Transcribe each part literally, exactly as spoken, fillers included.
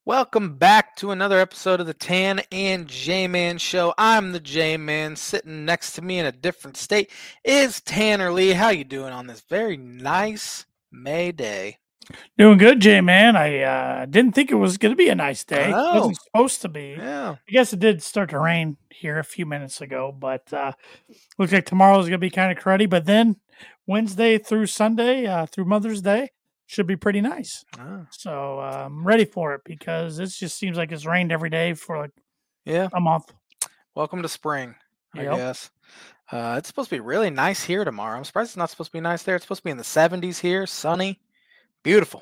Welcome back to another episode of the Tan and J-Man Show. I'm the J-Man. Sitting next to me in a different state is Tanner Lee. How you doing on this very nice May day? Doing good, Jay, man. I uh, didn't think it was going to be a nice day. It Oh, wasn't supposed to be. yeah. I guess it did start to rain here a few minutes ago, but uh, looks like tomorrow's going to be kind of cruddy. But then Wednesday through Sunday, uh, through Mother's Day, should be pretty nice. Oh, So uh, I'm ready for it because it just seems like it's rained every day for like yeah. a month. Welcome to spring, I Yep. guess. Uh, it's supposed to be really nice here tomorrow. I'm surprised it's not supposed to be nice there. It's supposed to be in the seventies here, sunny, beautiful.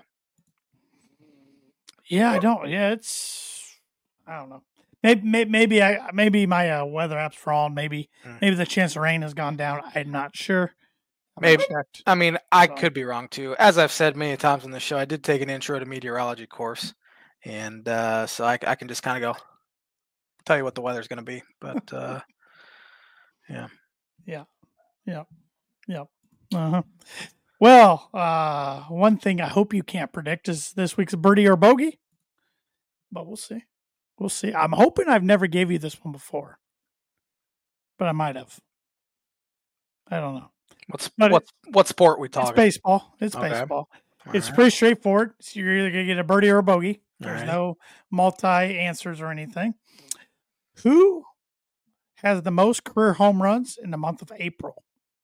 Yeah, I don't. Yeah, it's. I don't know. Maybe maybe, maybe I maybe my uh, weather app's wrong. Maybe Mm. maybe the chance of rain has gone down. I'm not sure. I Maybe. haven't checked. I mean, I So- could be wrong too. As I've said many times on the show, I did take an intro to meteorology course, and uh, so I, I can just kind of go tell you what the weather's going to be. But uh, yeah, Yeah. Yep. Yep. Uh-huh. Well, uh, one thing I hope you can't predict is this week's birdie or bogey, but we'll see. We'll see. I'm hoping I've never gave you this one before, but I might have. I don't know. what's But what what sport we It's talking? baseball. It's Okay. baseball. All It's right. pretty straightforward. So you're either going to get a birdie or a bogey. There's Alright. no multi answers or anything. Who has the most career home runs in the month of April?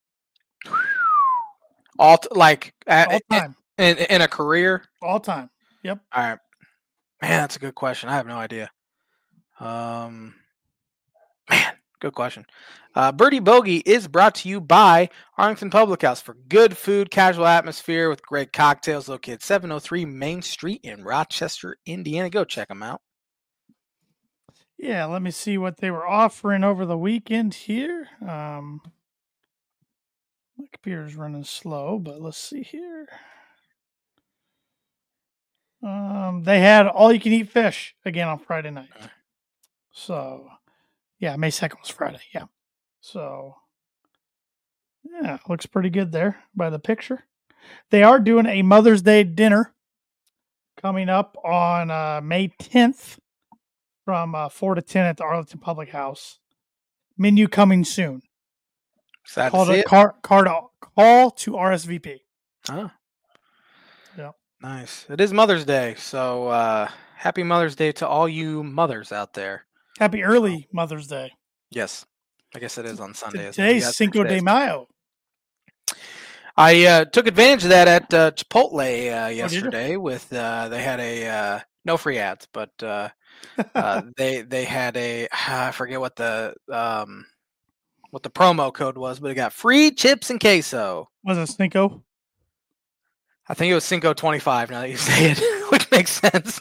all t- like at, All time. in, in a career. All time. Yep. All right, man, that's a good question. I have no idea. Um, man, good question. Uh, Birdie Bogey is brought to you by Arlington Public House for good food, casual atmosphere with great cocktails. Located seven oh three Main Street in Rochester, Indiana. Go check them out. Yeah, let me see what they were offering over the weekend here. Um, my computer's running slow, but let's see here. Um, they had all you can eat fish again on Friday night. So, yeah, May second was Friday. Yeah. So, yeah, looks pretty good there by the picture. They are doing a Mother's Day dinner coming up on uh, May tenth from uh, four to ten at the Arlington Public House. Menu coming soon. Sad to Call see to, it. car, car to, call to R S V P. Oh, Yeah. nice. It is Mother's Day, so uh, happy Mother's Day to all you mothers out there. Happy early Mother's Day. Yes, I guess it is on Sunday. isn't it? You Today's got six Cinco de days. Mayo. I uh, took advantage of that at uh, Chipotle uh, Oh, you? yesterday. With uh, they had a uh, no free ads, but uh, uh, they they had a I forget what the um, what the promo code was, but it got free chips and queso. Was it Cinco? I think it was Cinco twenty-five. Now that you say it, which makes sense.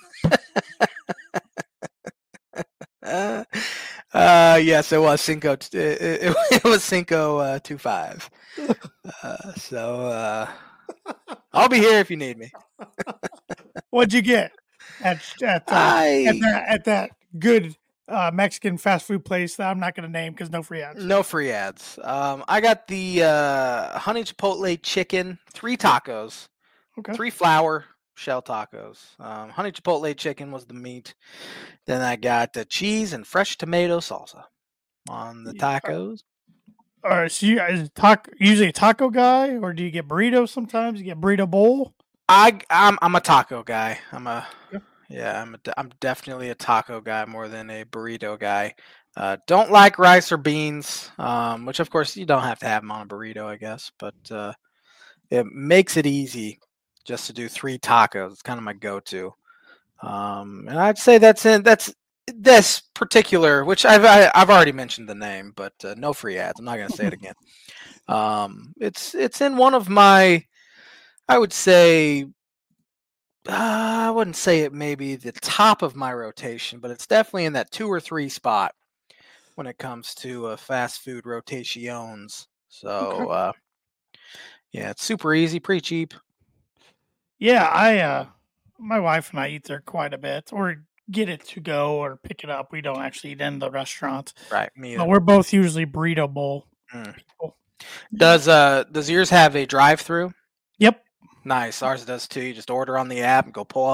uh, uh, yes, it was Cinco. It, it, it was Cinco uh, two five. Uh, so uh, I'll be here if you need me. What'd you get at at, uh, I at, that, at that good uh, Mexican fast food place that I'm not going to name because no free ads? no free ads. Um, I got the uh, honey chipotle chicken, three tacos, Okay. three flour shell tacos. Um, honey chipotle chicken was the meat. Then I got the cheese and fresh tomato salsa on the Yeah. tacos. All right. So you guys talk usually a taco guy, or do you get burritos sometimes? You get burrito bowl. I I'm I'm a taco guy. I'm a Yeah. yeah. I'm a, I'm definitely a taco guy more than a burrito guy. Uh, don't like rice or beans, um, which of course you don't have to have them on a burrito, I guess. But uh, it makes it easy just to do three tacos. It's kind of my go-to. Um, and I'd say that's in that's this particular, which I've I, I've already mentioned the name, but uh, no free ads. I'm not gonna say it again. Um, it's it's in one of my, I would say, uh, I wouldn't say it maybe the top of my rotation, but it's definitely in that two or three spot when it comes to uh, fast food rotations. So Okay. uh, yeah, it's super easy, pretty cheap. Yeah, I uh, my wife and I eat there quite a bit, or get it to go, or pick it up. We don't actually eat in the restaurant. Right, me But either. we're both usually burrito bowl Mm. people. Does uh does yours have a drive-through? Yep. Nice. Ours does too. You just order on the app and go pull up. It's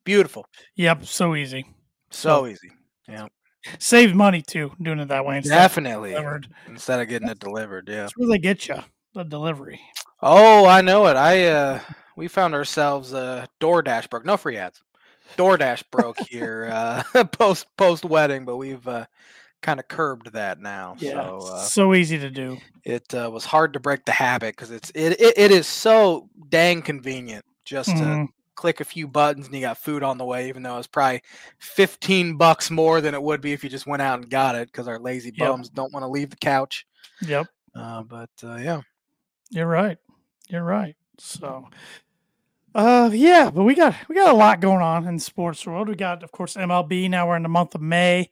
Beautiful. Yep, so easy. So, So easy. Yeah. saves money too, doing it that way instead Definitely. of delivered. Instead of getting That's, it delivered, yeah. that's where they get you, the delivery. Oh, I know it. I uh we found ourselves uh DoorDash broke. No free ads. DoorDash broke here uh post post wedding, but we've uh kind of curbed that now. Yeah, So uh so easy to do. it uh, was hard to break the habit because it's it, it it is so dang convenient just to Mm-hmm. click a few buttons and you got food on the way, even though it's probably fifteen bucks more than it would be if you just went out and got it because our lazy Yep. bums don't want to leave the couch. Yep. Uh, but uh, yeah. You're right. You're right. So, uh, yeah, but we got we got a lot going on in the sports world. We got, of course, M L B. Now we're in the month of May.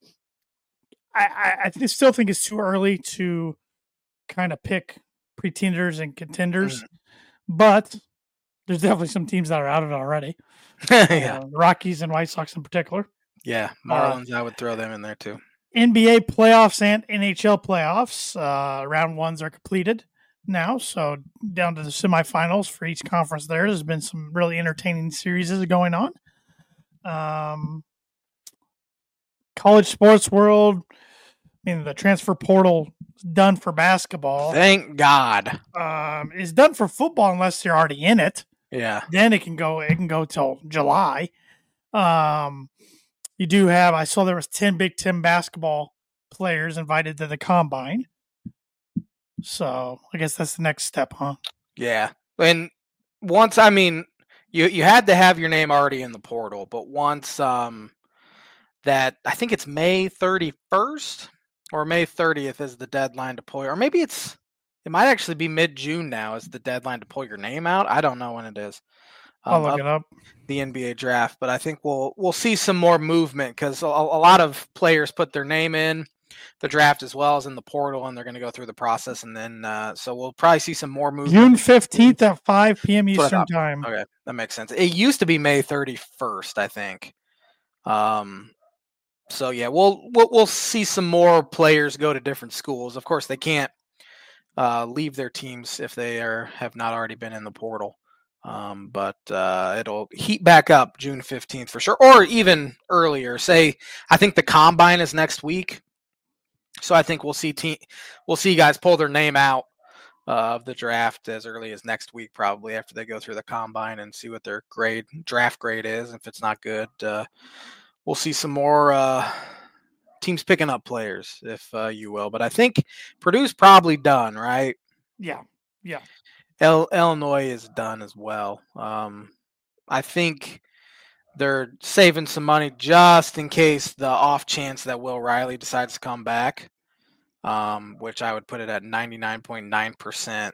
I I, I still think it's too early to kind of pick pretenders and contenders, Mm. but there's definitely some teams that are out of it already. yeah. Uh, Rockies and White Sox in particular. Yeah. Marlins, uh, I would throw them in there too. N B A playoffs and N H L playoffs. Uh, round ones are completed now, so down to the semifinals for each conference. There, there's been some really entertaining series going on. Um, college sports world. I mean, the transfer portal is done for basketball. Thank God. Um, is done for football unless they're already in it. Yeah. Then it can go. It can go till July. Um, you do have. I saw there was ten Big Ten basketball players invited to the combine. So I guess that's the next step, huh? Yeah. And once, I mean, you you had to have your name already in the portal, but once um that I think it's May thirty-first or May thirtieth is the deadline to pull, or maybe it's it might actually be mid-June now is the deadline to pull your name out. I don't know when it is. Um, I'll look of it up. The N B A draft, but I think we'll we'll see some more movement because a, a lot of players put their name in the draft as well as in the portal, and they're going to go through the process, and then uh, so we'll probably see some more movement. June fifteenth at five p.m. Eastern time. Okay, that makes sense. It used to be May thirty-first, I think. Um, so yeah, we'll we'll we'll see some more players go to different schools. Of course, they can't uh, leave their teams if they are have not already been in the portal. Um, but uh, it'll heat back up June fifteenth for sure, or even earlier. Say, I think the combine is next week, so I think we'll see team, we'll see guys pull their name out uh, of the draft as early as next week, probably after they go through the combine and see what their grade draft grade is. If it's not good, uh, we'll see some more uh, teams picking up players, if uh, you will. But I think Purdue's probably done, right? Yeah, yeah. El- Illinois is done as well. Um, I think they're saving some money just in case the off chance that Will Riley decides to come back, um, which I would put it at ninety-nine point nine percent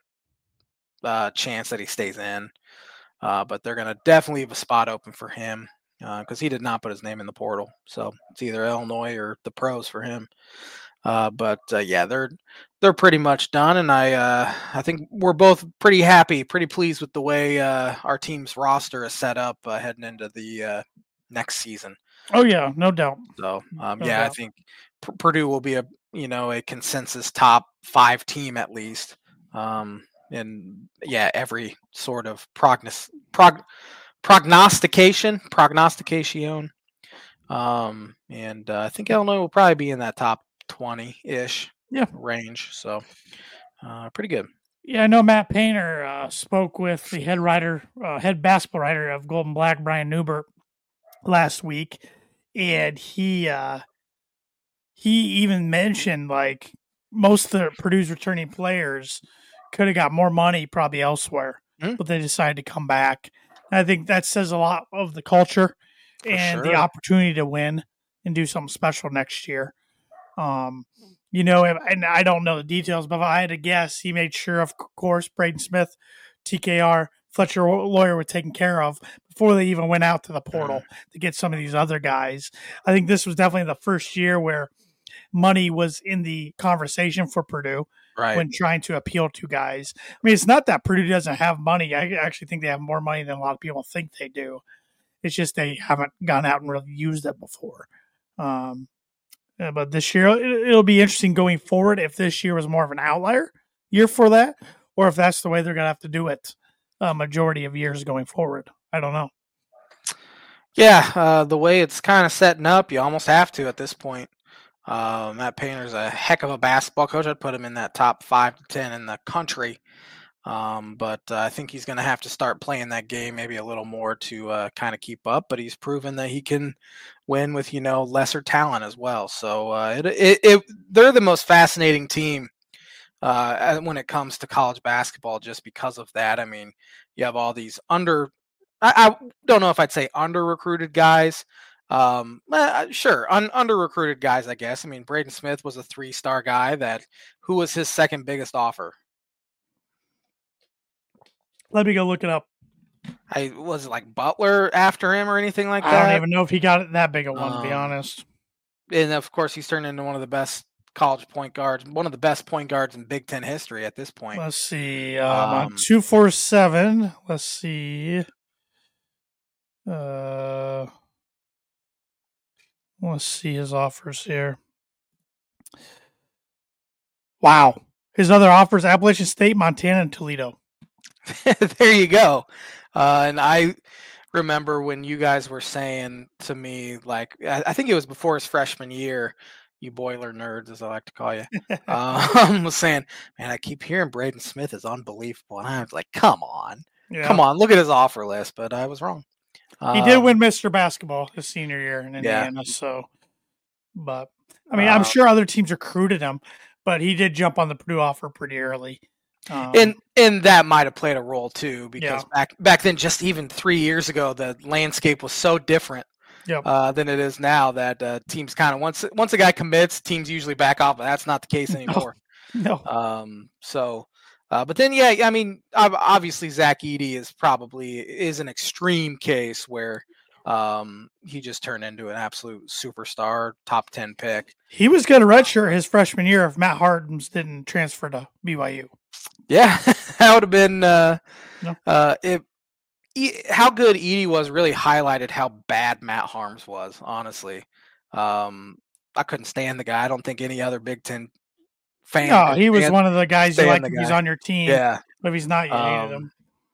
uh, chance that he stays in. Uh, but they're going to definitely leave a spot open for him because uh, he did not put his name in the portal. So it's either Illinois or the pros for him. Uh, but uh, yeah, they're they're pretty much done, and I uh, I think we're both pretty happy, pretty pleased with the way uh, our team's roster is set up uh, heading into the uh, next season. Oh yeah, no doubt. So um, No yeah, doubt. I think P- Purdue will be a you know a consensus top five team at least, um, and yeah, every sort of prognos prog prognostication prognostication, um, and uh, I think Illinois will probably be in that top twenty-ish yeah. range. So uh, pretty good. Yeah, I know Matt Painter uh, spoke with the head writer, uh, head basketball writer of Golden Black, Brian Newbert, last week, and he uh, he even mentioned like most of the Purdue's returning players could have got more money probably elsewhere, mm-hmm. but they decided to come back. And I think that says a lot of the culture For and sure. the opportunity to win and do something special next year. Um, you know, and I don't know the details, but if I had to guess, he made sure, of course, Braden Smith, T K R, Fletcher Lawyer were taken care of before they even went out to the portal mm-hmm. to get some of these other guys. I think this was definitely the first year where money was in the conversation for Purdue right. when trying to appeal to guys. I mean, it's not that Purdue doesn't have money. I actually think they have more money than a lot of people think they do. It's just they haven't gone out and really used it before. Um, Uh, but this year, it, it'll be interesting going forward if this year was more of an outlier year for that, or if that's the way they're going to have to do it a majority of years going forward. I don't know. Yeah, uh, the way it's kind of setting up, you almost have to at this point. Uh, Matt Painter's a heck of a basketball coach. I'd put him in that top five to ten in the country. Um, but uh, I think he's going to have to start playing that game maybe a little more to uh, kind of keep up. But he's proven that he can win with you know lesser talent as well. So uh, it, it, it they're the most fascinating team uh, when it comes to college basketball, just because of that. I mean, you have all these under. I, I don't know if I'd say under recruited guys. Um, eh, sure, un, under recruited guys, I guess. I mean, Braden Smith was a three star guy. That who was his second biggest offer? Let me go look it up. I was it like Butler after him or anything like I that. I don't even know if he got that big a one, um, to be honest. And of course, he's turned into one of the best college point guards, one of the best point guards in Big Ten history at this point. Let's see. Um, um, on two four seven, let's see. Uh, let's see his offers here. Wow. His other offers, Appalachian State, Montana, and Toledo. There you go. Uh, and I remember when you guys were saying to me, like, I think it was before his freshman year, you boiler nerds, as I like to call you, um, was saying, man, I keep hearing Braden Smith is unbelievable. And I was like, come on. Yeah. Come on, look at his offer list. But I was wrong. He um, did win Mister Basketball his senior year in Indiana. Yeah. So, but, I mean, um, I'm sure other teams recruited him, but he did jump on the Purdue offer pretty early. Um, and and that might have played a role too, because yeah. back back then, just even three years ago, the landscape was so different yep. uh, than it is now. That uh, teams kind of once once a guy commits, teams usually back off, but that's not the case anymore. No. no. Um. So, uh, but then yeah, I mean, obviously Zach Edey is probably is an extreme case where um he just turned into an absolute superstar, top ten pick. He was going to redshirt his freshman year if Matt Hartens didn't transfer to B Y U. Yeah, that would have been uh, no. uh, it. E- how good Edey was really highlighted how bad Matt Harms was. Honestly, um, I couldn't stand the guy. I don't think any other Big Ten fan. No, he was one of the guys you like. If he's on your team. Yeah, but if he's not, you um, hated him.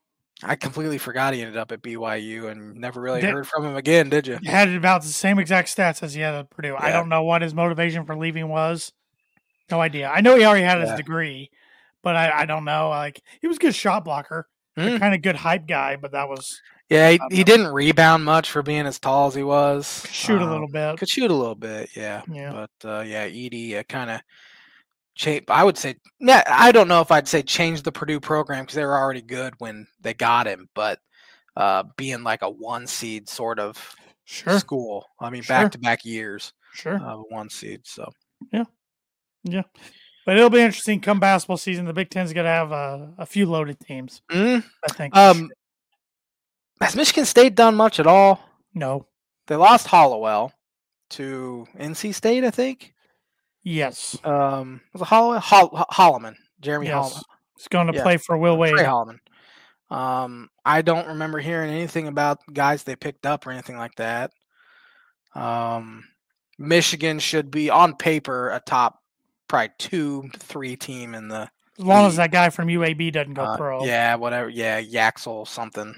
I completely forgot he ended up at B Y U and never really did, heard from him again. Did you? He had about the same exact stats as he had at Purdue. Yeah. I don't know what his motivation for leaving was. No idea. I know he already had yeah. his degree. But I, I don't know. Like he was a good shot blocker, mm. kind of good hype guy. But that was yeah. He, he didn't rebound much for being as tall as he was. Could shoot um, a little bit. Could shoot a little bit. Yeah. Yeah. But uh, yeah, Edey uh, kind of changed. I would say. Yeah. I don't know if I'd say change the Purdue program because they were already good when they got him. But uh, being like a one seed sort of sure. school. I mean, back to back years. Sure. Uh, one seed. So yeah. Yeah. But it'll be interesting come basketball season. The Big Ten's going to have uh, a few loaded teams, mm. I think. Um, has Michigan State done much at all? No. They lost Hollowell to N C State, I think. Yes. Um, was it Hollowell? Holl- Holloman. Jeremy yes. Holloman. He's going to yeah. play for Will Wade. Trey Holloman. Um, I don't remember hearing anything about guys they picked up or anything like that. Um, Michigan should be, on paper, a top probably two, three team in the as long league. As that guy from U A B doesn't go uh, pro. Yeah, whatever. Yeah, Yaxel something.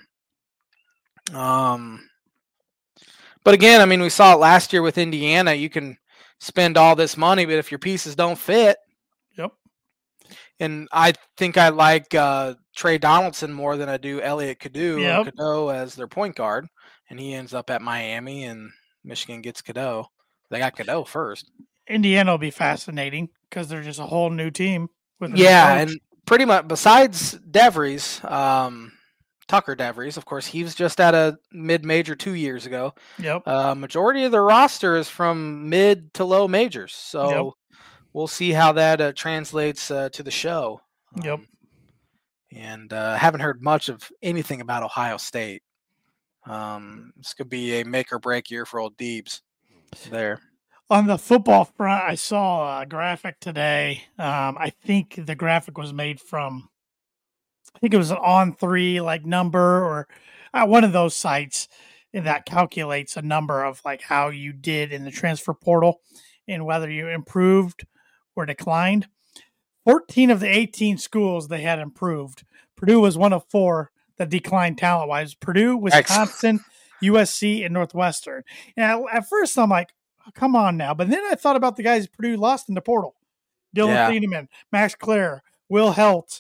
Um, but again, I mean, we saw it last year with Indiana. You can spend all this money, but if your pieces don't fit, yep. And I think I like uh, Trey Donaldson more than I do Elliot Cadeau. Yep. Cadeau as their point guard, and he ends up at Miami, and Michigan gets Cadeau. They got Cadeau first. Indiana will be fascinating because they're just a whole new team. With yeah, and pretty much besides DeVries, um, Tucker DeVries, of course, he was just at a mid-major two years ago. Yep. Uh, majority of the roster is from mid to low majors, so yep. we'll see how that uh, translates uh, to the show. Yep. Um, and uh, haven't heard much of anything about Ohio State. Um, this could be a make or break year for old Deebs there. On the football front, I saw a graphic today. Um, I think the graphic was made from, I think it was an On three like number or uh, one of those sites that calculates a number of like how you did in the transfer portal and whether you improved or declined. fourteen of the eighteen schools they had improved. Purdue was one of four that declined talent-wise. Purdue, Wisconsin, U S C, and Northwestern. And at, at first, I'm like, oh, come on now. But then I thought about the guys Purdue lost in the portal. Dylan Yeah. Thieneman, Max Clare, Will Helt.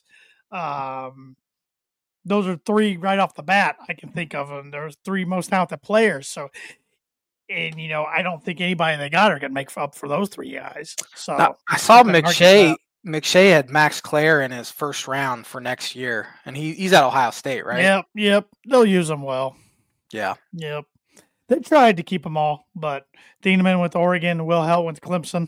Um, those are three right off the bat I can think of. And there's three most talented players. So, and, you know, I don't think anybody they got are going to make up for those three guys. So now, I saw McShay. McShay had Max Clare in his first round for next year, and he, he's at Ohio State, right? Yep, yep. They'll use him well. Yeah. Yep. They tried to keep them all, but Thieneman went to Oregon, Will Helt went to Clemson.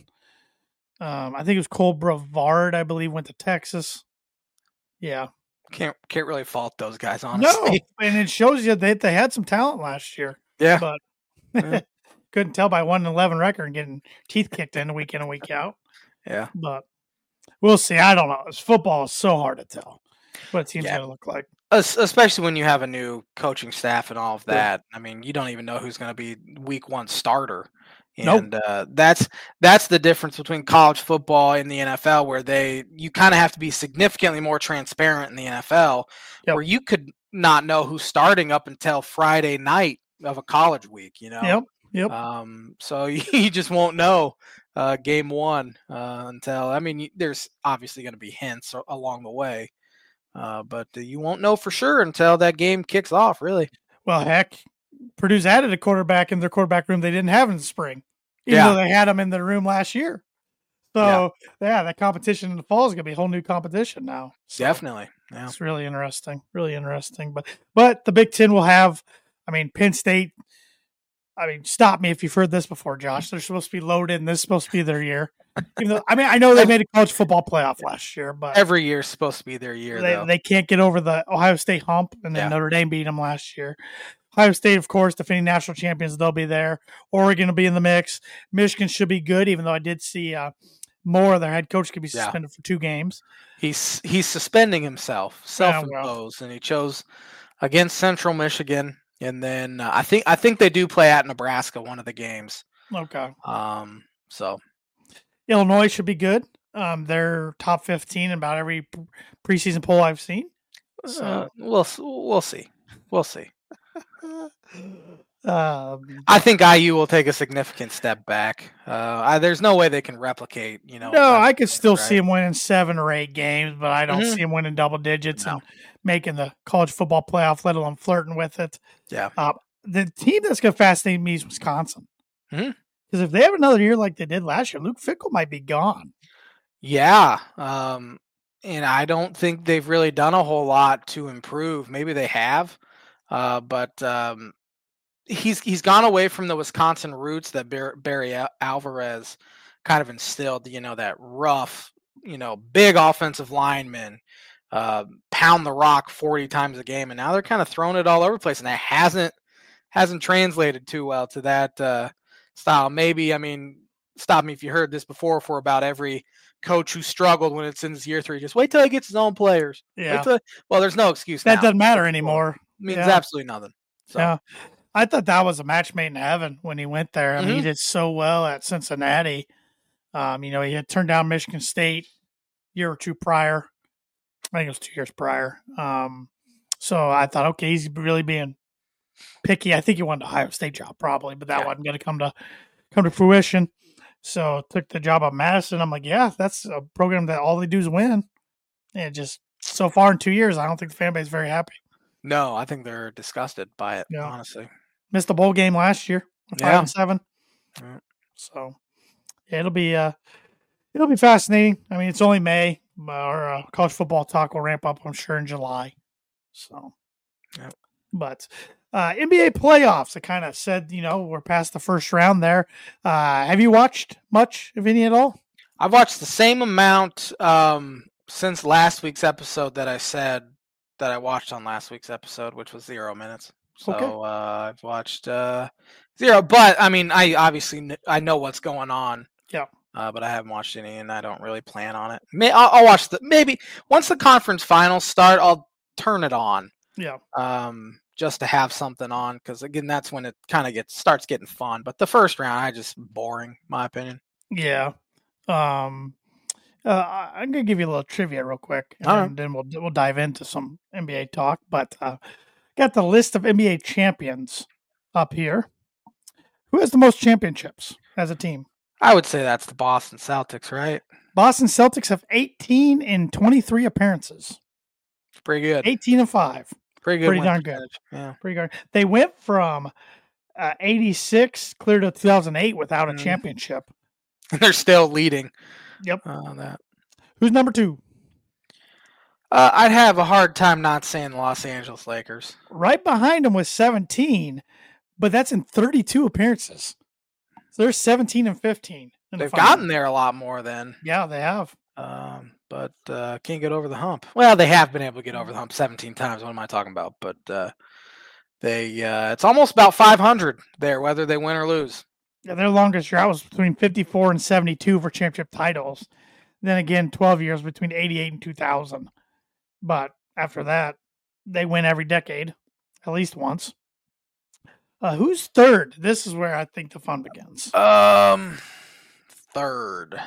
Um, I think it was Cole Brevard, I believe, went to Texas. Yeah. Can't can't really fault those guys, honestly. No, and it shows you that they had some talent last year. Yeah. But yeah. Couldn't tell by one and eleven record and getting teeth kicked in week in and week out. Yeah. But we'll see. I don't know. Football is so hard to tell what a team's yeah. going to look like. Especially when you have a new coaching staff and all of that. Yeah. I mean, you don't even know who's going to be week one starter. And nope. uh, that's that's the difference between college football and the N F L, where they you kind of have to be significantly more transparent in the N F L, yep. where you could not know who's starting up until Friday night of a college week, you know? Yep, yep. Um, so you just won't know uh, game one uh, until, I mean, there's obviously going to be hints along the way, uh, but you won't know for sure until that game kicks off, really. Well, heck, Purdue's added a quarterback in their quarterback room they didn't have in the spring, even yeah. though they had them in the room last year. So, yeah, yeah that competition in the fall is going to be a whole new competition now. So Definitely. Yeah. It's really interesting, really interesting. But but the Big Ten will have, I mean, Penn State, I mean, stop me if you've heard this before, Josh. They're supposed to be loaded, and this is supposed to be their year. Even though, I mean, I know they made a college football playoff last year, but every year is supposed to be their year, they, though. They can't get over the Ohio State hump, and then yeah. Notre Dame beat them last year. Ohio State, of course, defending national champions, they'll be there. Oregon will be in the mix. Michigan should be good, even though I did see uh, Moore, their head coach, could be suspended yeah. for two games. He's he's suspending himself, self-imposed, yeah, well. and he chose against Central Michigan. And then uh, I think I think they do play at Nebraska one of the games. Okay. Um. So Illinois should be good. Um, they're top fifteen in about every preseason poll I've seen. So uh, we'll we'll see. We'll see. um, I think I U will take a significant step back. Uh, I, there's no way they can replicate. You know. No, I could still right? see them winning seven or eight games, but I don't mm-hmm. see them winning double digits no. and making the college football playoff, let alone flirting with it. Yeah. Uh, the team that's going to fascinate me is Wisconsin. Because mm-hmm. if they have another year like they did last year, Luke Fickell might be gone. Yeah. Um, and I don't think they've really done a whole lot to improve. Maybe they have. Uh, but um, he's he's gone away from the Wisconsin roots that Bar- Barry Alvarez kind of instilled, you know, that rough, you know, big offensive lineman, uh, pound the rock forty times a game. And now they're kind of throwing it all over the place. And that hasn't hasn't translated too well to that uh, style. Maybe, I mean, stop me if you heard this before for about every coach who struggled when it's in his year three. Just wait till he gets his own players. Yeah. Till, well, there's no excuse That now. doesn't matter anymore. Means yeah. absolutely nothing. So. Yeah. I thought that was a match made in heaven when he went there. I mean, mm-hmm. he did so well at Cincinnati. Um, you know, he had turned down Michigan State a year or two prior. I think it was two years prior. Um, so I thought, okay, he's really being picky. I think he wanted the Ohio State job probably, but that yeah. wasn't going to come to come to fruition. So took the job at Madison. I'm like, yeah, that's a program that all they do is win. And just so far in two years, I don't think the fan base is very happy. No, I think they're disgusted by it, yeah. honestly. Missed the bowl game last year, five yeah. and seven. Yeah. So yeah, it'll be uh, it'll be fascinating. I mean, it's only May. Our uh, college football talk will ramp up, I'm sure, in July. So, yeah. but uh, N B A playoffs. I kind of said, you know, we're past the first round there. Uh, have you watched much, if any, at all? I've watched the same amount um, since last week's episode that I said that I watched on last week's episode, which was zero minutes. So okay. uh, I've watched uh, zero, but I mean, I obviously kn- I know what's going on. Yeah. Uh, but I haven't watched any, and I don't really plan on it. May I'll, I'll watch the maybe once the conference finals start, I'll turn it on. Yeah. Um, just to have something on, because again, that's when it kind of gets starts getting fun. But the first round, I just boring, my opinion. Yeah. Um. Uh, I'm gonna give you a little trivia real quick, and All right. then we'll we'll dive into some N B A talk. But uh, got the list of N B A champions up here. Who has the most championships as a team? I would say that's the Boston Celtics, right? Boston Celtics have eighteen in twenty-three appearances. Pretty good. eighteen and five. Pretty good. Pretty win darn good. percentage. Yeah. Pretty good. They went from uh, eighty-six clear to two thousand eight without a Mhm. championship. And they're still leading. Yep. Uh, that. Who's number two? Uh, I'd have a hard time not saying the Los Angeles Lakers. Right behind them was seventeen, but that's in thirty-two appearances. So they're seventeen and fifteen. in the They've finals. gotten there a lot more then, Yeah, they have. um, but uh, can't get over the hump. Well, they have been able to get over the hump seventeen times. What am I talking about? But uh, they uh, it's almost about five hundred there, whether they win or lose. Yeah, their longest drought was between fifty-four and seventy-two for championship titles. Then again, twelve years between eighty-eight and two thousand. But after that, they win every decade, at least once. Uh, who's third? This is where I think the fun begins. Um, third.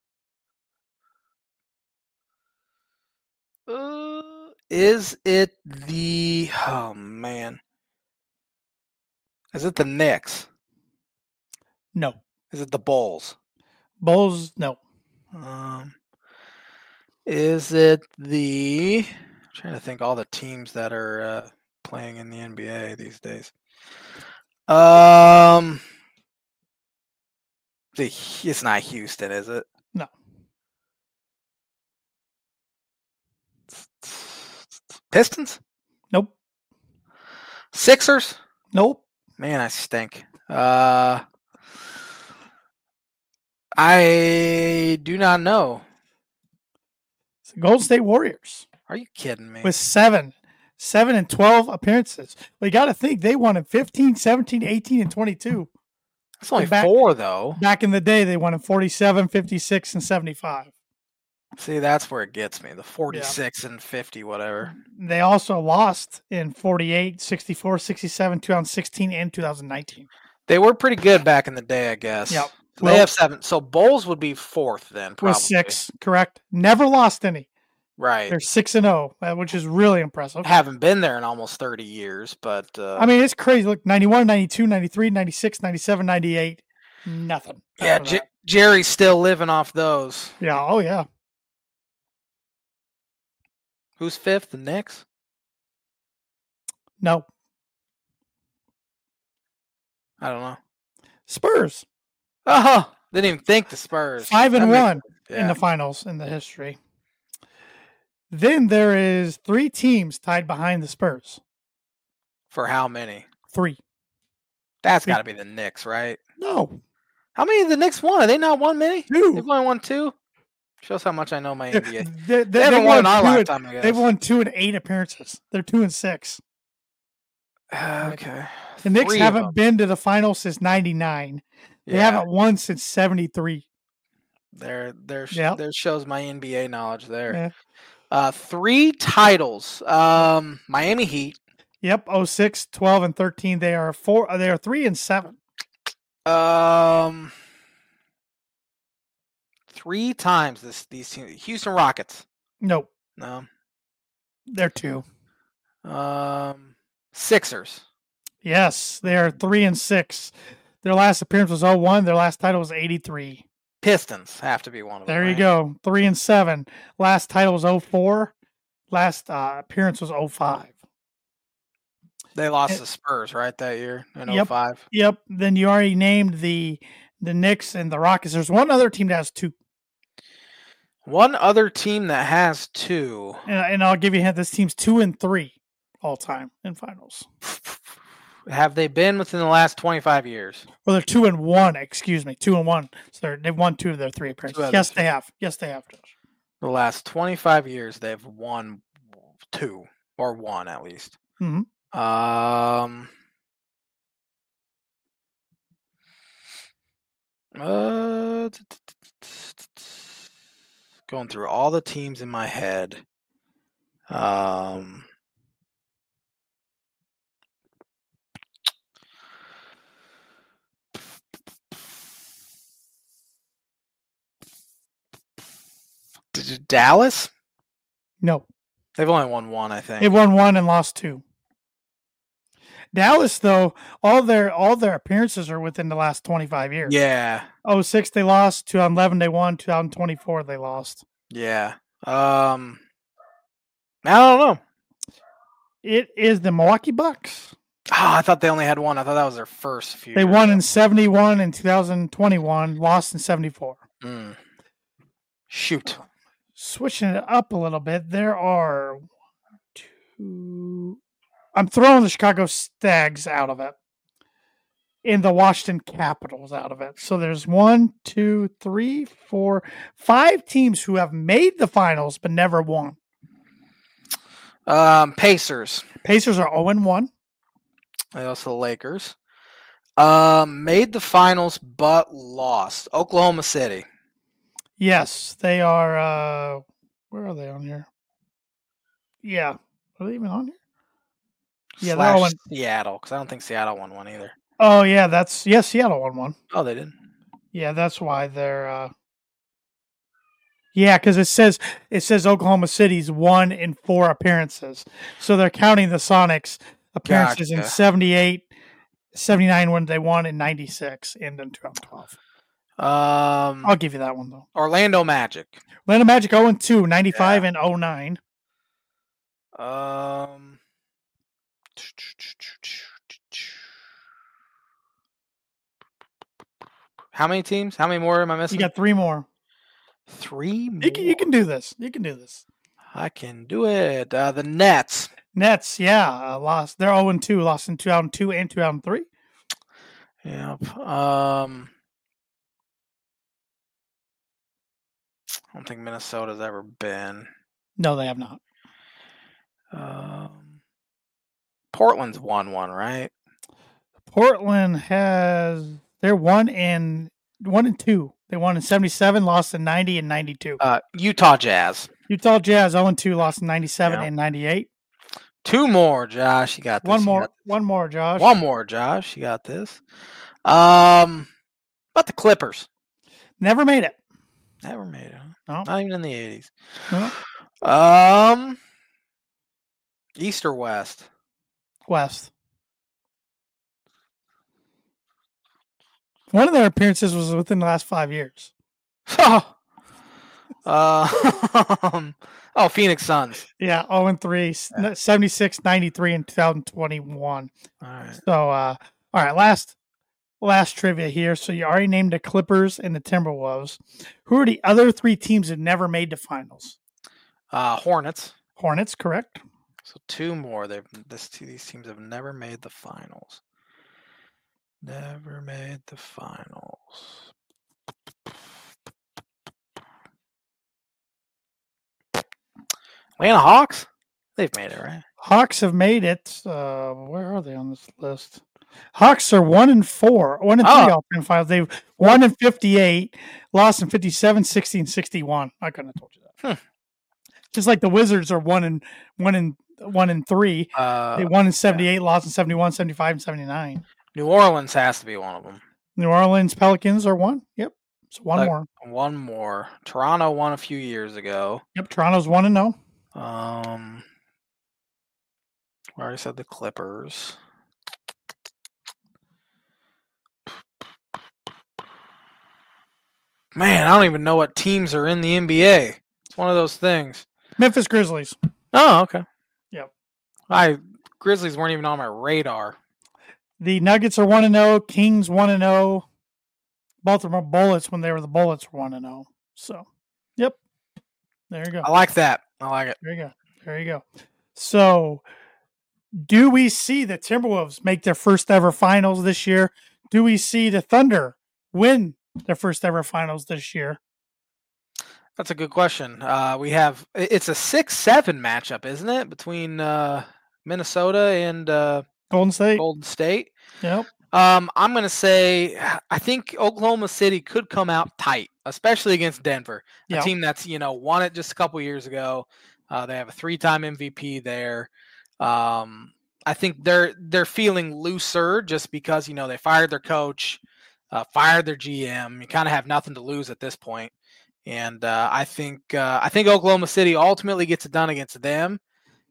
Uh, is it the? Oh man, is it the Knicks? No. Is it the Bulls? Bulls, no. Um, is it the? I'm trying to think all the teams that are uh, playing in the N B A these days. Um, the, it's not Houston, is it? No. Pistons? Nope. Sixers? Nope. Man, I stink. Uh, I do not know. It's the Golden State Warriors Are you kidding me? with seven. Seven and twelve appearances. Well, you got to think they won in fifteen, seventeen, eighteen, and twenty-two. It's only back- four, though. Back in the day, they won in forty-seven, fifty-six, and seventy-five. See, that's where it gets me. The forty-six and fifty, whatever. They also lost in forty-eight, sixty-four, sixty-seven, two thousand sixteen, and two thousand nineteen. They were pretty good back in the day, I guess. Yep. They Well- have seven. So Bulls would be fourth then, probably. With six, correct. Never lost any. Right. They're six and oh, which is really impressive. Haven't been there in almost thirty years, but uh, I mean, it's crazy. Look, ninety-one, ninety-two, ninety-three, ninety-six, ninety-seven, ninety-eight. Nothing. yeah, after J- that. Jerry's still living off those. Yeah. Oh, yeah. Who's fifth? The Knicks? No. I don't know. Spurs. Oh, didn't even think the Spurs. Five and That makes- one yeah. in the finals in the history. Then there is three teams tied behind the Spurs. For how many? Three. That's Three. got to be the Knicks, right? No. How many of the Knicks won? Have they not won many? Two. They've only won two. Shows how much I know my N B A. They, they, They haven't they've won in won our two and- lifetime, I guess. They've won two and eight appearances. They're two and six. Okay. The Knicks Three of haven't them. been to the finals since ninety-nine. They Yeah, haven't won since seventy-three. There, there, sh- Yep. there shows my N B A knowledge there. Yeah. Uh, three titles. Um, Miami Heat. Yep, oh six, twelve, and thirteen. They are four. They are three and seven. Um, three times this these teams. Houston Rockets. Nope, No. they're two. Um, Sixers. Yes, they are three and six. Their last appearance was oh one. Their last title was eighty-three. Pistons have to be one of them. There you right? go. Three and seven. Last title was oh four. Last uh, appearance was oh five. They lost It- the Spurs right that year in Yep. oh five. Yep. Then you already named the the Knicks and the Rockets. There's one other team that has two. One other team that has two. And, and I'll give you a hint. This team's two and three all time in finals. Have they been within the last twenty-five years? Well, they're two and one. Excuse me, two and one. So they're, they've won two of their three appearances. Two out of Yes, the they have. Yes, they have. Josh. The last twenty-five years, they've won two or one at least. Mhm. Um. Uh, t- t- t- t- t- going through all the teams in my head. Um. D- D- Dallas? No, They've only won one, I think. they've won one and lost two. Dallas, though, all their all their appearances are within the last twenty-five years. Yeah. oh six they lost, two thousand eleven they won, two thousand twenty-four they lost. Yeah. Um, I don't know. It is the Milwaukee Bucks. Oh, I thought they only had one. I thought that was their first few. They won ago. in seventy-one and two thousand twenty-one, lost in seventy-four. Mm. Shoot. Switching it up a little bit, there are two. I'm throwing the Chicago Stags out of it. In the Washington Capitals out of it. So there's one, two, three, four, five teams who have made the finals but never won. Um, Pacers. Pacers are oh and one. And also the Lakers. Um, made the finals but lost. Oklahoma City. Yes, they are. Uh, where are they on here? Yeah. Are they even on here? Yeah, they're all in Seattle, because I don't think Seattle won one either. Oh, yeah, that's, yeah, Seattle won one. Oh, they did? Yeah, that's why they're, uh, yeah, because it says, it says Oklahoma City's one in four appearances. So they're counting the Sonics appearances gotcha. in seventy-eight, seventy-nine when they won in ninety-six and in twenty twelve. Um, I'll give you that one, though. Orlando Magic. Orlando Magic oh and two, ninety-five yeah. and oh nine. Um, How many teams? How many more am I missing? You got three more. Three more? You can, you can do this. You can do this. I can do it. Uh, the Nets. Nets, yeah. Uh, lost. They're oh and two. Lost in two thousand two and two thousand three. Yep. Um, I don't think Minnesota's ever been. No, they have not. Um, Portland's won one, right? Portland has... They're one and one and two. They won in seventy-seven, lost in ninety and ninety-two. Uh, Utah Jazz. Utah Jazz oh and two, lost in ninety-seven yeah. and ninety-eight. Two more, Josh. You got this. One more. One more, Josh. One more, Josh. You got this. Um, but the Clippers never made it. Never made it. Huh? No. Not even in the eighties. No. Um, East or West? West. One of their appearances was within the last five years. Oh, uh, oh, Phoenix Suns. Yeah, oh and three, yeah. seventy-six, ninety-three, and two thousand twenty-one. All right. So, uh, all right, last last trivia here. So you already named the Clippers and the Timberwolves. Who are the other three teams that never made the finals? Uh, Hornets. Hornets, correct. So two more. They've this these teams have never made the finals. Never made the finals. Atlanta Hawks? They've made it, right? Hawks have made it. Uh, where are they on this list? Hawks are one and four. One and three all time finals. They've won in fifty-eight, lost in fifty-seven, sixty, and sixty-one. I couldn't have told you that. Hmm. Just like the Wizards are one and one and one and three. Uh, they won in seventy-eight, yeah. lost in seventy-one, seventy-five, and seventy-nine. New Orleans has to be one of them. New Orleans Pelicans are one. Yep. So one like, more. One more. Toronto won a few years ago. Yep. Toronto's one and no. Um, I already said the Clippers. Man, I don't even know what teams are in the N B A. It's one of those things. Memphis Grizzlies. Oh, okay. Yep. I Grizzlies weren't even on my radar. The Nuggets are one and zero. Kings one and zero. Baltimore Bullets, when they were the Bullets, were one and zero. So, yep. There you go. I like that. I like it. There you go. There you go. So, do we see the Timberwolves make their first ever finals this year? Do we see the Thunder win their first ever finals this year? That's a good question. Uh, we have it's a six seven matchup, isn't it, between uh, Minnesota and uh, Golden State. Golden State. Yep. Um, I'm going to say I think Oklahoma City could come out tight, especially against Denver, a yep. team that's, you know, won it just a couple years ago. Uh, they have a three-time M V P there. Um, I think they're they're feeling looser just because, you know, they fired their coach, uh, fired their G M. You kind of have nothing to lose at this point. And uh, I think uh, I think Oklahoma City ultimately gets it done against them.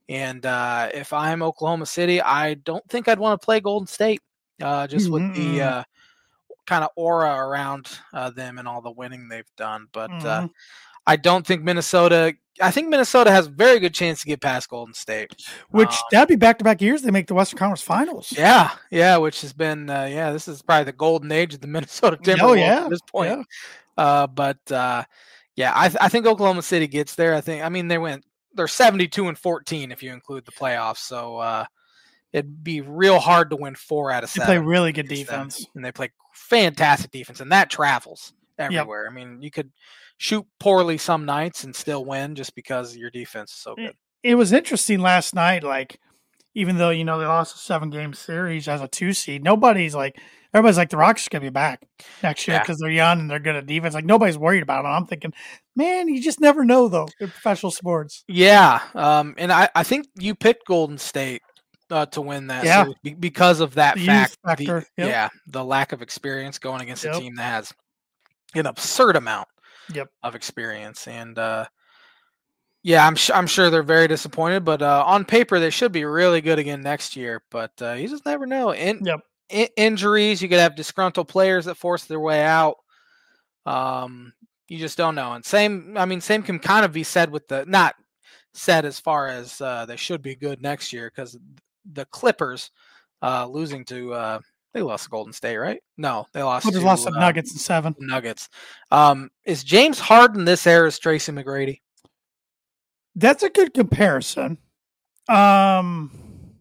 And uh, if I'm Oklahoma City, I don't think I'd want to play Golden State, uh, just with Mm-hmm. the uh, kind of aura around uh, them and all the winning they've done. But uh, Mm-hmm. I don't think Minnesota. I think Minnesota has a very good chance to get past Golden State. Which Um, that'd be back to back years they make the Western Conference Finals. yeah, yeah, which has been uh, yeah, this is probably the golden age of the Minnesota Timberwolves Oh yeah, at this point. yeah. Uh, but uh, yeah, I, th- I think Oklahoma City gets there. I think. I mean, they went. They're seventy-two and fourteen if you include the playoffs. So uh, it'd be real hard to win four out of They seven. play really good against them. defense. And they play fantastic defense, and that travels everywhere. I mean, you could shoot poorly some nights and still win just because your defense is so good. It, it was interesting last night. Like, even though you know they lost a seven game series as a two seed, nobody's like everybody's like the Rockets are gonna be back next year Yeah. because they're young and they're good at defense. Like nobody's worried about them. I'm thinking, man, you just never know though in professional sports. Yeah, um, and I, I think you picked Golden State uh, to win that Yeah. series be- because of that The fact. youth factor, The, yep. Yeah, the lack of experience going against Yep. a team that has an absurd amount Yep. of experience, and uh, yeah, I'm sh- I'm sure they're very disappointed. But uh, on paper, they should be really good again next year. But uh, you just never know. In, Yep. in injuries, you could have disgruntled players that force their way out. Um, you just don't know. And same, I mean, same can kind of be said with the not said as far as uh, they should be good next year because the Clippers uh, losing to uh, they lost to Golden State, right? No, they lost Clippers to lost to uh, Nuggets in seven. Nuggets. Um, is James Harden this era's Tracy McGrady? That's a good comparison. Um,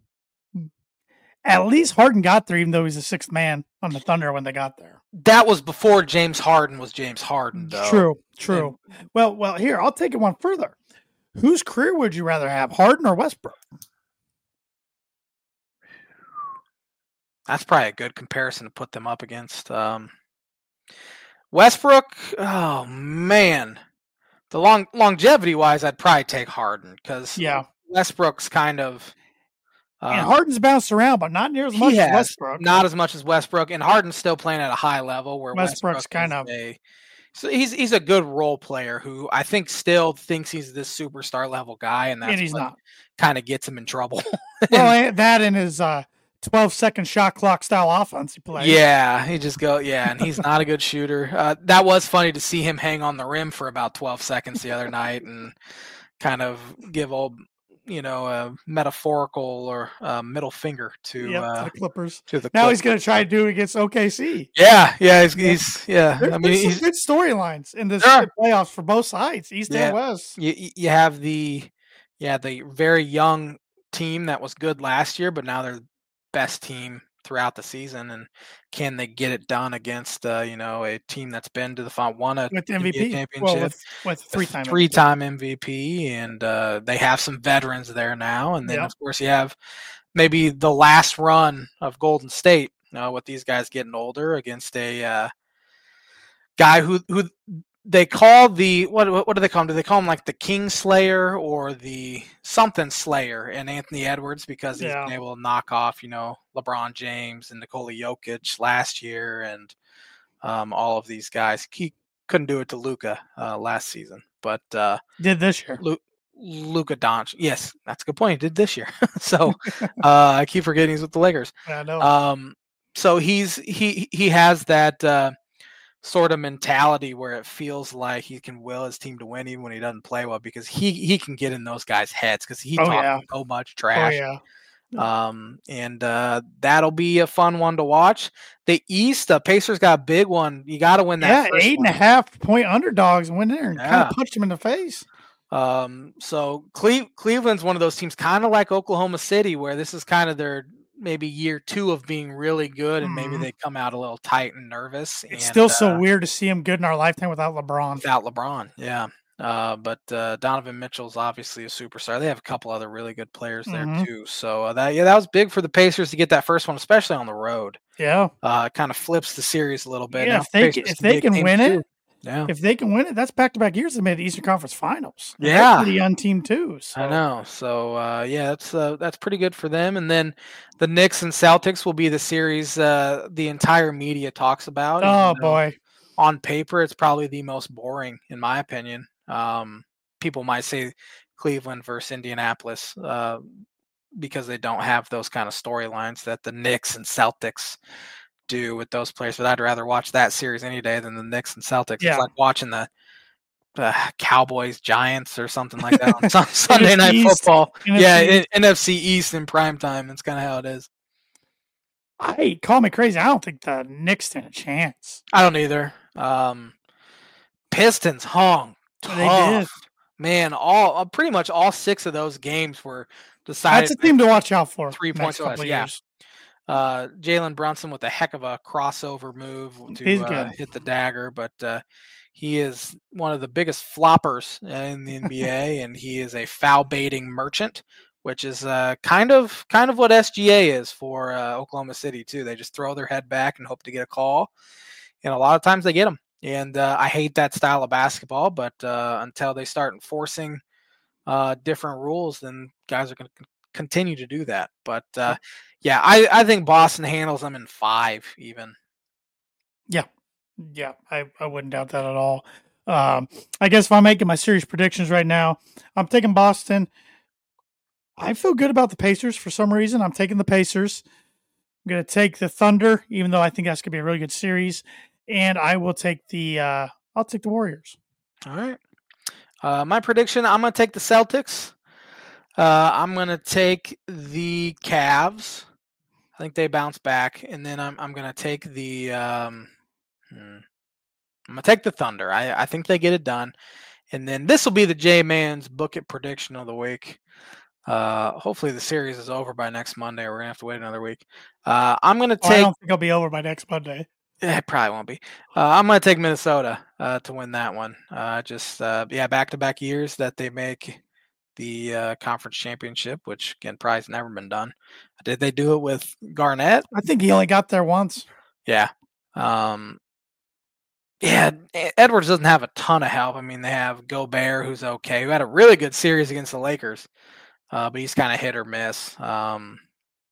at least Harden got there, even though he's the sixth man on the Thunder when they got there. That was before James Harden was James Harden, though. True, true. And, well, well, here I'll take it one further. Whose career would you rather have, Harden or Westbrook? That's probably a good comparison to put them up against. Um, Westbrook, oh man, the long longevity wise, I'd probably take Harden because yeah, Westbrook's kind of. Um, and Harden's bounced around, but not near as much has, as Westbrook. Not as much as Westbrook, and Harden's still playing at a high level. Where Westbrook's Westbrook kind of. A, so he's he's a good role player who I think still thinks he's this superstar level guy, and that's and he's what not. kind of gets him in trouble. Well, that and his uh, twelve second shot clock style offense he plays. Yeah, he just go yeah, and he's not a good shooter. Uh, that was funny to see him hang on the rim for about twelve seconds the other night and kind of give old. You know, a metaphorical or uh, middle finger to, yep, uh, to the Clippers. To the now Clippers. He's going to try to do it against O K C. Yeah, yeah, he's, he's yeah. There's I mean, some he's, good storylines in this sure. playoffs for both sides, East yeah. and West. You you have the yeah the very young team that was good last year, but now they're the best team throughout the season, and can they get it done against uh, you know a team that's been to the final won a with M V P championship well, with, with three time three time M V P, and uh, they have some veterans there now, and then yep. of course you have maybe the last run of Golden State uh, with these guys getting older against a uh, guy who who they call the what what do they call him? Do they call him like the King Slayer or the something Slayer and Anthony Edwards because he's yeah. been able to knock off you know LeBron James and Nikola Jokic last year and um, all of these guys. He couldn't do it to Luka uh, last season, but uh, did this year. Lu- Luka Doncic. Yes, that's a good point. He did this year. so uh, I keep forgetting he's with the Lakers. I know. Um, so he's he he has that. Uh, sort of mentality where it feels like he can will his team to win even when he doesn't play well because he he can get in those guys' heads because he oh, talks yeah. so much trash. Oh, yeah. Um, and uh, that'll be a fun one to watch. The East, the Pacers got a big one. You got to win that. Yeah, first eight one. and a half point underdogs and went there and yeah. kind of punched him in the face. Um, so Cle- Cleveland's one of those teams, kind of like Oklahoma City, where this is kind of their maybe year two of being really good, and maybe mm-hmm. they come out a little tight and nervous. It's and, still uh, so weird to see him good in our lifetime without LeBron. Without LeBron, yeah. Uh, but uh, Donovan Mitchell's obviously a superstar. They have a couple other really good players there mm-hmm. too. So uh, that yeah, that was big for the Pacers to get that first one, especially on the road. Yeah, uh, it kind of flips the series a little bit. Yeah, now, if they can, if they can win it, yeah, if they can win it, that's back to back years they made the Eastern Conference Finals. And yeah, pretty young team too. So. I know. So uh, yeah, that's uh, that's pretty good for them. And then the Knicks and Celtics will be the series uh, the entire media talks about. Oh and, boy, uh, on paper, it's probably the most boring in my opinion. Um, people might say Cleveland versus Indianapolis uh, because they don't have those kind of storylines that the Knicks and Celtics do with those players. But I'd rather watch that series any day than the Knicks and Celtics. Yeah. It's like watching the uh, Cowboys Giants or something like that on Sunday Night East, Football. N F C yeah, East. N F C East in prime time. That's kind of how it is. I call me crazy. I don't think the Knicks stand a chance. I don't either. Um, Pistons hung tough. They did. Man, all uh, pretty much all six of those games were decided. That's a team to watch out for. Three points less. Yeah. Uh, Jalen Brunson with a heck of a crossover move to uh, hit the dagger, but uh, he is one of the biggest floppers in the N B A, and he is a foul baiting merchant, which is uh, kind of kind of what S G A is for uh, Oklahoma City too. They just throw their head back and hope to get a call, and a lot of times they get them. And uh, I hate that style of basketball, but uh, until they start enforcing uh, different rules, then guys are going to continue to do that. But uh, yeah, I, I think Boston handles them in five even. Yeah. Yeah, I, I wouldn't doubt that at all. Um, I guess if I'm making my series predictions right now, I'm taking Boston. I feel good about the Pacers for some reason. I'm taking the Pacers. I'm going to take the Thunder, even though I think that's going to be a really good series. And I will take the uh, I'll take the Warriors. All right. Uh, my prediction, I'm going to take the Celtics. Uh, I'm going to take the Cavs. I think they bounce back. And then I'm I'm going to take the um, hmm, I'm going to take the Thunder. I, I think they get it done. And then this will be the J-Man's Book It prediction of the week. Uh, hopefully the series is over by next Monday. We're going to have to wait another week. Uh, I'm going to take... Oh, I don't think it'll be over by next Monday. It probably won't be. Uh, I'm going to take Minnesota uh, to win that one. Uh, just, uh, yeah, back-to-back years that they make the uh, conference championship, which, again, probably has never been done. Did they do it with Garnett? I think he only got there once. Yeah. Um, yeah, Edwards doesn't have a ton of help. I mean, they have Gobert, who's okay, who had a really good series against the Lakers, uh, but he's kind of hit or miss. Um,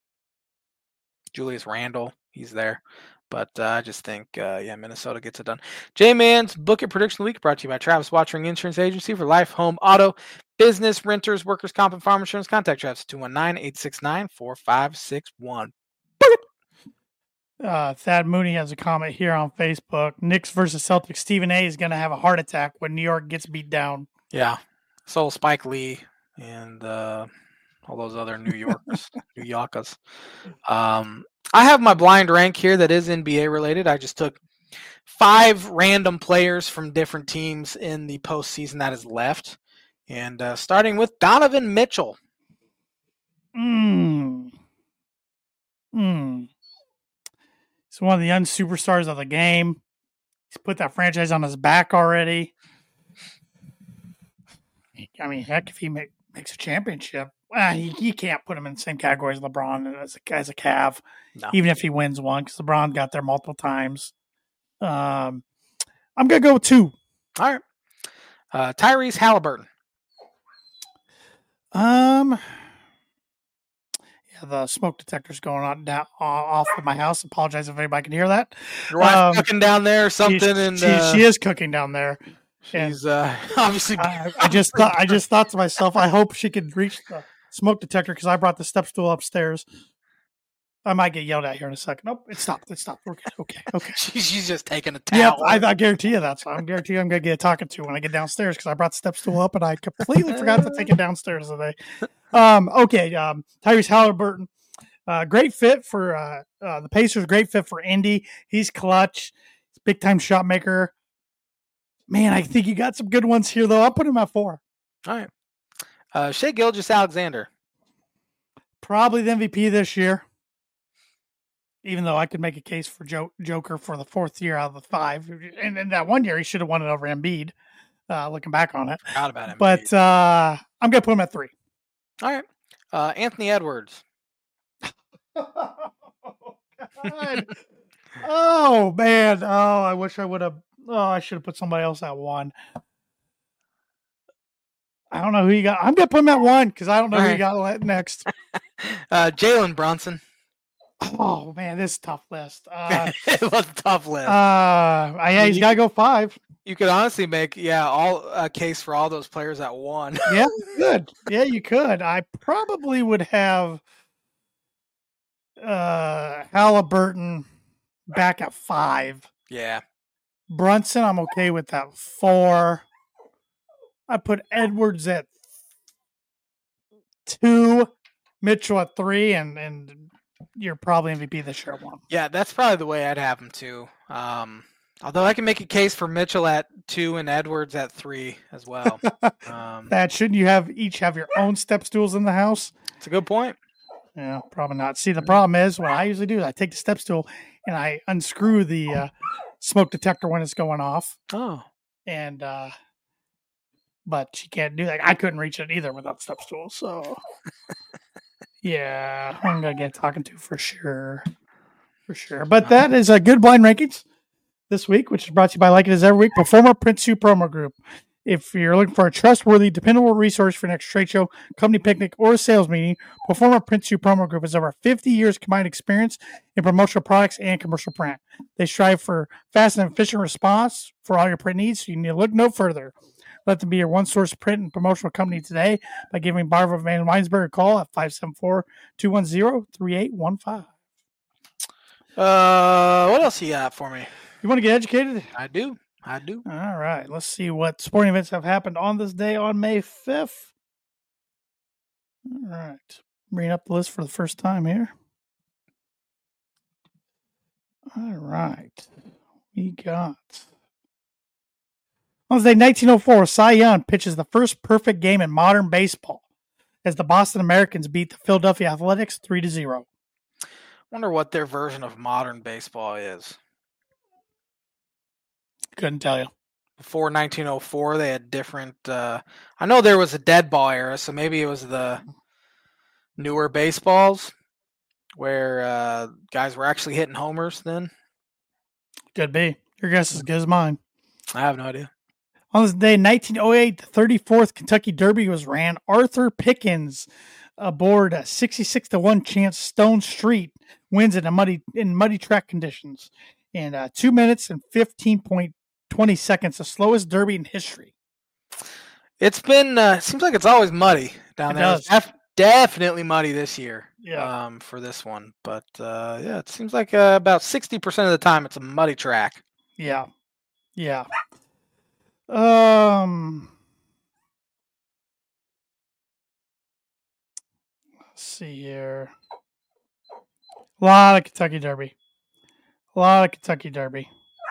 Julius Randle, he's there. But uh, I just think, uh, yeah, Minnesota gets it done. J-Man's Book It Prediction of the Week brought to you by Travis Watchering Insurance Agency for life, home, auto, business, renters, workers' comp, and farm insurance. Contact Travis at two one nine, eight six nine, four five six one. Uh, Thad Mooney has a comment here on Facebook. Knicks versus Celtics. Stephen A. is going to have a heart attack when New York gets beat down. Yeah. So Spike Lee and uh, all those other New Yorkers, New Yorkers. Um, I have my blind rank here that is N B A related. I just took five random players from different teams in the postseason that is left. And uh, starting with Donovan Mitchell. Mm. Mm. He's one of the young superstars of the game. He's put that franchise on his back already. I mean, heck, if he make, makes a championship, well, you, you can't put him in the same category as LeBron as a, as a Cav, no. even if he wins one, because LeBron got there multiple times. Um, I'm going to go with two. All right. Uh, Tyrese Halliburton. Um, yeah, the smoke detector's going on down off of my house. Apologize if anybody can hear that. Your wife um, cooking down there or something? She, and she, uh, she is cooking down there. She's uh, obviously. I, I just thought. I just thought to myself, I hope she could reach the smoke detector because I brought the step stool upstairs. I might get yelled at here in a second. Nope, it stopped. It stopped. Okay, okay, okay. she, she's just taking a towel. Yep, I, I guarantee you that's. I guarantee you I'm going to get a talking to when I get downstairs because I brought the step stool up and I completely forgot to take it downstairs today. Um, okay, um, Tyrese Halliburton, uh, great fit for uh, uh, the Pacers. Great fit for Indy. He's clutch. He's big time shot maker. Man, I think you got some good ones here though. I'll put him at four. All right, uh, Shai Gilgeous-Alexander, probably the M V P this year. Even though I could make a case for jo- Joker for the fourth year out of the five. And in that one year, he should have won it over Embiid, uh, looking back on it. Forgot about Embiid. But uh, I'm going to put him at three. All right. Uh, Anthony Edwards. Oh, God. Oh, man. Oh, I wish I would have. Oh, I should have put somebody else at one. I don't know who you got. I'm going to put him at one because I don't know All who right. you got next. uh, Jalen Brunson. Oh, man, this is a tough list. Uh, it was a tough list. Uh, yeah, he's got to go five. You could honestly make, yeah, all a case for all those players at one. Yeah, good. Yeah, you could. I probably would have uh Halliburton back at five. Yeah. Brunson, I'm okay with that four. I put Edwards at two, Mitchell at three, and and you're probably M V P this year at one. Yeah, that's probably the way I'd have him too. Um, although I can make a case for Mitchell at two and Edwards at three as well. Um, that shouldn't you have each have your own step stools in the house? It's a good point. Yeah, probably not. See, the problem is what I usually do is I take the step stool and I unscrew the uh, smoke detector when it's going off. Oh, and uh, but she can't do that. I couldn't reach it either without step stool. So yeah, I'm gonna get talking to for sure, for sure. But that is a good blind rankings this week, which is brought to you by Like It Is Every Week, Performer Print Two Promo Group. If you're looking for a trustworthy, dependable resource for your next trade show, company picnic, or sales meeting, Performer Print Two Promo Group has over fifty years combined experience in promotional products and commercial print. They strive for fast and efficient response for all your print needs, so you need to look no further. Let them be your one-source print and promotional company today by giving Barbara Van Weinsberg a call at five seven four, two one zero, three eight one five. Uh, what else you got for me? You want to get educated? I do. I do. All right. Let's see what sporting events have happened on this day on May fifth. All right. Bringing up the list for the first time here. All right. We got... On this day, nineteen oh four, Cy Young pitches the first perfect game in modern baseball as the Boston Americans beat the Philadelphia Athletics three to zero. Wonder what their version of modern baseball is. Couldn't tell you. Before nineteen oh four, they had different... Uh, I know there was a dead ball era, so maybe it was the newer baseballs where uh, guys were actually hitting homers then. Could be. Your guess is as good as mine. I have no idea. On this day, nineteen oh eight, the thirty-fourth Kentucky Derby was ran. Arthur Pickens aboard a sixty-six to one chance Stone Street wins in a muddy in muddy track conditions in uh, two minutes and fifteen point two zero seconds, the slowest Derby in history. It's been uh, seems like it's always muddy down it there. Does. It's def- definitely muddy this year. Yeah. Um, for this one, but uh, yeah, it seems like uh, about sixty percent of the time it's a muddy track. Yeah. Yeah. Um. Let's see here. A lot of Kentucky Derby. A lot of Kentucky Derby.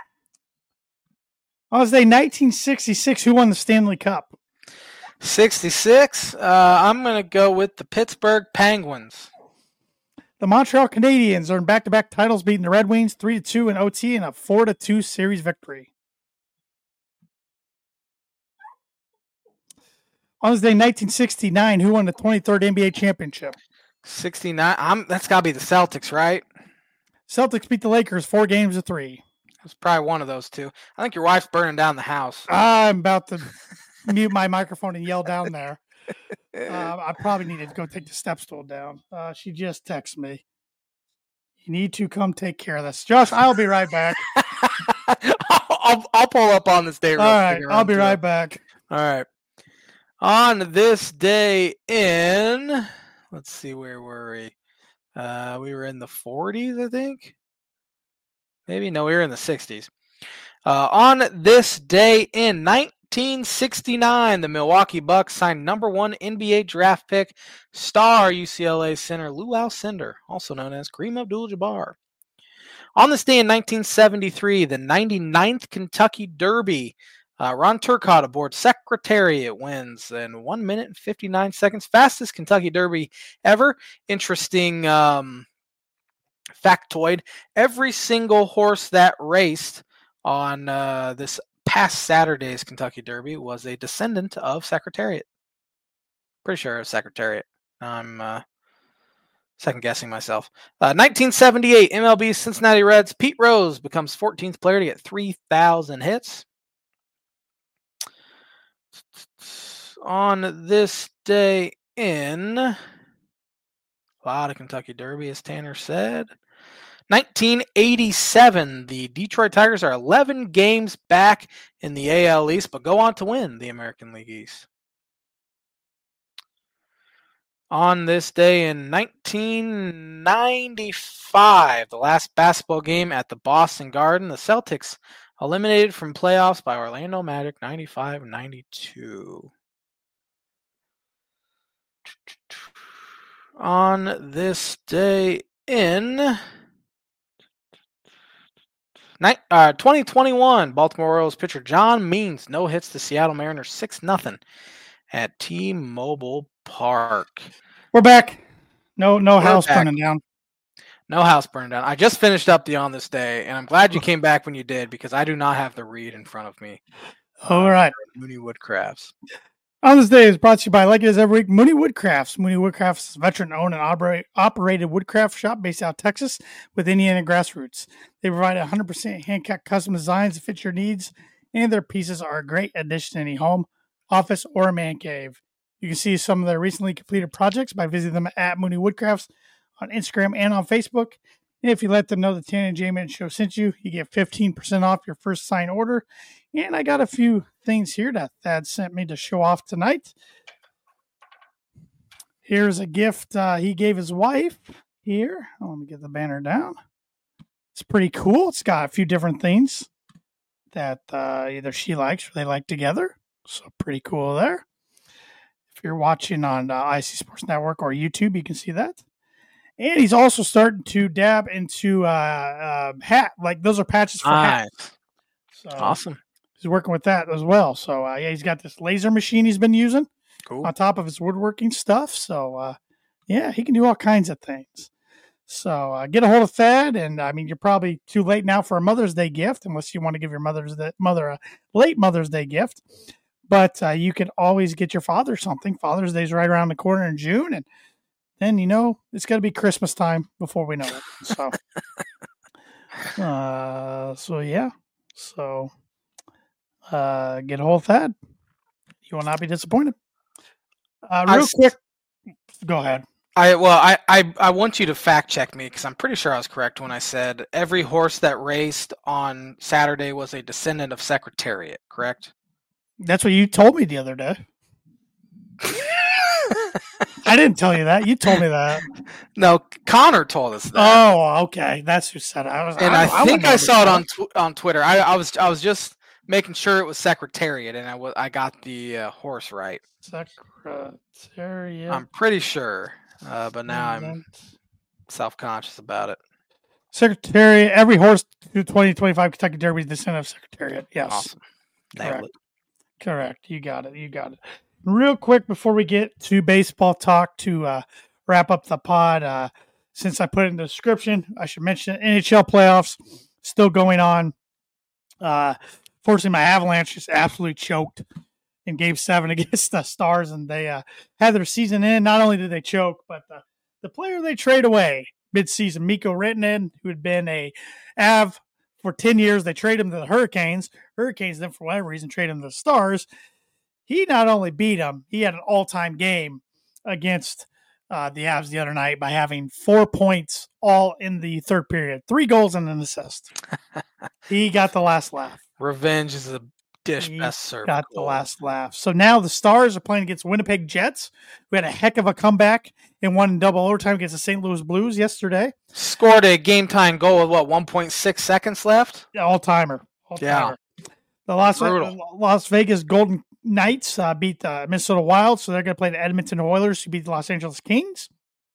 On this day, nineteen sixty-six, who won the Stanley Cup? sixty-six. Uh, I'm going to go with the Pittsburgh Penguins. The Montreal Canadiens earned back-to-back titles, beating the Red Wings three to two in O T and a four to two series victory. On this day, nineteen sixty-nine, who won the twenty-third N B A championship? sixty-nine. I'm, that's got to be the Celtics, right? Celtics beat the Lakers four games to three. It's probably one of those two. I think your wife's burning down the house. I'm about to mute my microphone and yell down there. Uh, I probably need to go take the step stool down. Uh, she just texted me. You need to come take care of this. Josh, I'll be right back. I'll, I'll pull up on this day. All right, I'll be right back. All right. On this day in, let's see, where were we? Uh, we were in the forties, I think. Maybe, no, we were in the sixties. Uh, on this day in nineteen sixty-nine, the Milwaukee Bucks signed number one N B A draft pick, star U C L A center Lou Alcindor, also known as Kareem Abdul-Jabbar. On this day in nineteen seventy-three, the ninety-ninth Kentucky Derby, uh, Ron Turcotte aboard Secretariat wins in one minute and fifty-nine seconds. Fastest Kentucky Derby ever. Interesting um, factoid. Every single horse that raced on uh, this past Saturday's Kentucky Derby was a descendant of Secretariat. Pretty sure it's Secretariat. I'm uh, second guessing myself. Uh, nineteen seventy-eight, M L B Cincinnati Reds. Pete Rose becomes fourteenth player to get three thousand hits. On this day in, a lot of Kentucky Derby, as Tanner said. nineteen eighty-seven, the Detroit Tigers are eleven games back in the A L East, but go on to win the American League East. On this day in nineteen ninety-five, the last basketball game at the Boston Garden, the Celtics eliminated from playoffs by Orlando Magic ninety-five ninety-two. On this day in uh, twenty twenty-one, Baltimore Orioles pitcher John Means no hits the Seattle Mariners six nothing at T-Mobile Park. We're back. No, no We're house back. burning down. No house burning down. I just finished up the On This Day, and I'm glad you came back when you did because I do not have the read in front of me. All uh, right. Mooney Woodcrafts. On This Day is brought to you by, like it is every week, Mooney Woodcrafts. Mooney Woodcrafts is a veteran-owned and operate, operated woodcraft shop based out of Texas with Indiana grassroots. They provide one hundred percent hand-cut custom designs that fit your needs, and their pieces are a great addition to any home, office, or man cave. You can see some of their recently completed projects by visiting them at Mooney Woodcrafts on Instagram and on Facebook. And if you let them know the Tanner and J-Man Show sent you, you get fifteen percent off your first sign order. And I got a few things here that Thad sent me to show off tonight. Here's a gift uh, he gave his wife here. Oh, let me get the banner down. It's pretty cool. It's got a few different things that uh, either she likes or they like together. So pretty cool there. If you're watching on uh, I C Sports Network or YouTube, you can see that. And he's also starting to dab into uh, uh, hat. Like those are patches for nice. hats. So awesome. He's working with that as well. So uh, yeah, he's got this laser machine he's been using cool. on top of his woodworking stuff. So uh, yeah, he can do all kinds of things. So uh, get a hold of Thad. And I mean, you're probably too late now for a Mother's Day gift, unless you want to give your mother's the, mother a late Mother's Day gift. But uh, you can always get your father something. Father's Day is right around the corner in June. And then, you know, it's going to be Christmas time before we know it. So, uh, so yeah. So, uh, get a hold of that. You will not be disappointed. Uh, real I, quick. Go ahead. I Well, I, I, I want you to fact check me because I'm pretty sure I was correct when I said every horse that raced on Saturday was a descendant of Secretariat, correct? That's what you told me the other day. I didn't tell you that. You told me that. No, Connor told us that. Oh, okay. That's who said it. I was, and I, I, I think I saw it on tw- on Twitter. I, I was I was just making sure it was Secretariat, and I was I got the uh, horse right. Secretariat. I'm pretty sure, uh, but now I'm self-conscious about it. Secretariat. Every horse through twenty twenty-five Kentucky Derby is descendant of Secretariat. Yes. Awesome. Nailed it. Correct. You got it. You got it. Real quick before we get to baseball talk to uh, wrap up the pod, uh, since I put it in the description, I should mention N H L playoffs still going on. Uh, fortunately, my Avalanche just absolutely choked in Game Seven against the Stars, and they uh, had their season in. Not only did they choke, but the, the player they trade away midseason, Mikko Rantanen, who had been a Av for ten years, they traded him to the Hurricanes. Hurricanes then, for whatever reason, traded him to the Stars. He not only beat him, he had an all-time game against uh, the Avs the other night by having four points all in the third period. Three goals and an assist. He got the last laugh. Revenge is a dish he best served. Got the last laugh. So now the Stars are playing against Winnipeg Jets, who had a heck of a comeback and won in double overtime against the Saint Louis Blues yesterday. Scored a game-time goal with, what, one point six seconds left? Yeah, all-timer. all-timer. Yeah. The Las, Las Vegas Golden Knights uh, beat the Minnesota Wild, so they're going to play the Edmonton Oilers, who beat the Los Angeles Kings.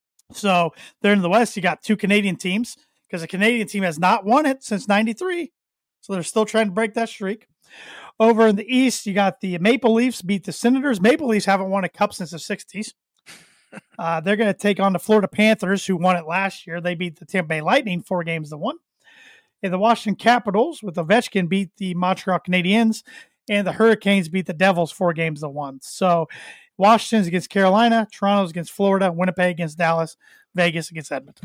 So they're in the West. You got two Canadian teams because the Canadian team has not won it since ninety-three. So they're still trying to break that streak. Over in the East, you got the Maple Leafs beat the Senators. Maple Leafs haven't won a cup since the sixties. Uh, they're going to take on the Florida Panthers, who won it last year. They beat the Tampa Bay Lightning four games to one. And the Washington Capitals with Ovechkin beat the Montreal Canadiens. And the Hurricanes beat the Devils four games to one. So Washington's against Carolina, Toronto's against Florida, Winnipeg against Dallas, Vegas against Edmonton.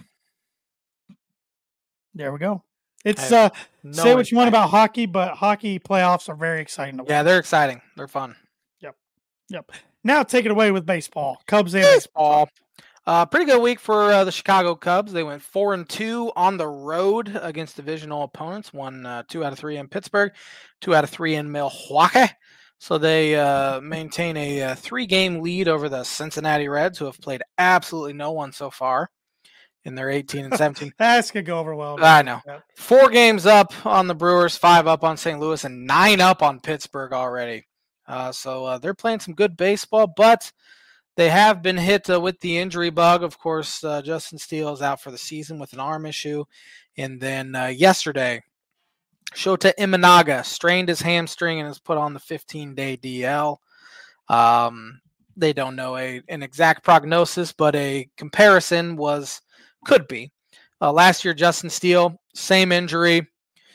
There we go. It's uh, no say what you want about hockey, but hockey playoffs are very exciting to watch. Yeah, they're exciting. They're fun. Yep. Yep. Now take it away with baseball. Cubs and baseball. Uh, pretty good week for uh, the Chicago Cubs. They went four and two on the road against divisional opponents. Won uh, two out of three in Pittsburgh, two out of three in Milwaukee. So they uh, maintain a, a three-game lead over the Cincinnati Reds, who have played absolutely no one so far in their eighteen and seventeen. That's gonna go over well. I know. Four games up on the Brewers, five up on Saint Louis, and nine up on Pittsburgh already. Uh, so uh, they're playing some good baseball, but they have been hit uh, with the injury bug. Of course, uh, Justin Steele is out for the season with an arm issue. And then uh, yesterday, Shota Imanaga strained his hamstring and is put on the fifteen-day D L. Um, they don't know a, an exact prognosis, but a comparison was could be. Uh, last year, Justin Steele, same injury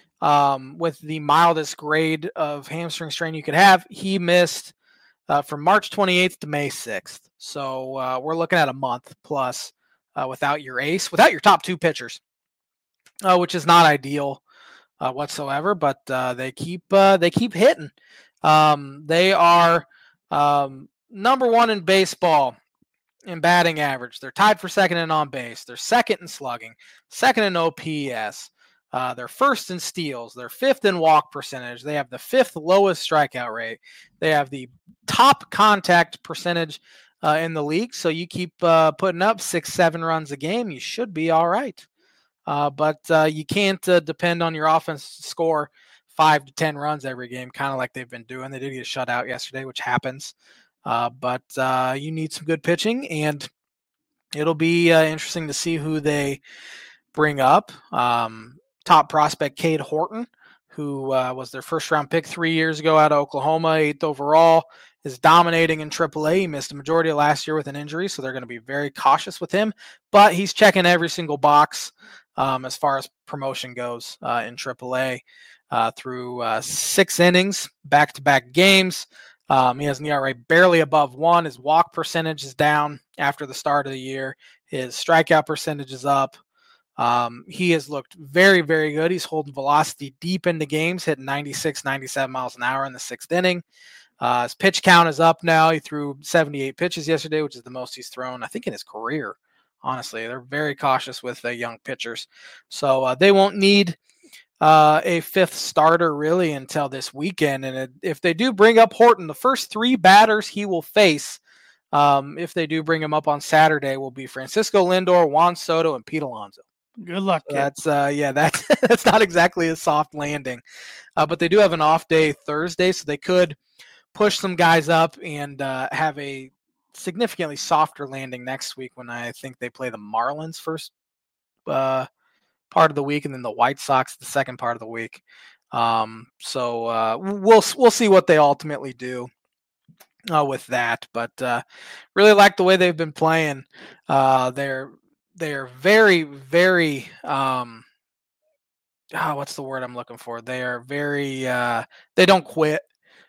um, with the mildest grade of hamstring strain you could have. He missed Uh, from March twenty-eighth to May sixth. So uh, we're looking at a month plus uh, without your ace, without your top two pitchers, uh, which is not ideal uh, whatsoever. But uh, they keep uh, they keep hitting. Um, they are um, number one in baseball in batting average. They're tied for second in on base. They're second in slugging, second in O P S. Uh, they're first in steals. They're fifth in walk percentage. They have the fifth lowest strikeout rate. They have the top contact percentage uh, in the league. So you keep uh, putting up six, seven runs a game, you should be all right. Uh, but uh, you can't uh, depend on your offense to score five to ten runs every game, kind of like they've been doing. They did get shut out yesterday, which happens. Uh, but uh, you need some good pitching, and it'll be uh, interesting to see who they bring up. Um, top prospect Cade Horton, who uh, was their first round pick three years ago out of Oklahoma, eighth overall, is dominating in triple A. He missed a majority of last year with an injury, so they're going to be very cautious with him. But he's checking every single box um, as far as promotion goes uh, in triple A uh, through uh, six innings, back-to-back games. Um, he has an E R A barely above one. His walk percentage is down after the start of the year. His strikeout percentage is up. Um, he has looked very, very good. He's holding velocity deep into games, hitting ninety-six, ninety-seven miles an hour in the sixth inning. Uh, his pitch count is up now. He threw seventy-eight pitches yesterday, which is the most he's thrown, I think, in his career. Honestly, they're very cautious with uh, young pitchers. So uh, they won't need uh, a fifth starter really until this weekend. And it, if they do bring up Horton, the first three batters he will face, um, if they do bring him up on Saturday, will be Francisco Lindor, Juan Soto, and Pete Alonso. Good luck, kid. That's uh, yeah, that's that's not exactly a soft landing, uh, but they do have an off day Thursday, so they could push some guys up and uh, have a significantly softer landing next week when I think they play the Marlins first uh, part of the week, and then the White Sox the second part of the week. Um, so uh, we'll we'll see what they ultimately do uh, with that, but uh, really like the way they've been playing. Uh, they're They're very, very, um, oh, what's the word I'm looking for? They are very, uh, they don't quit.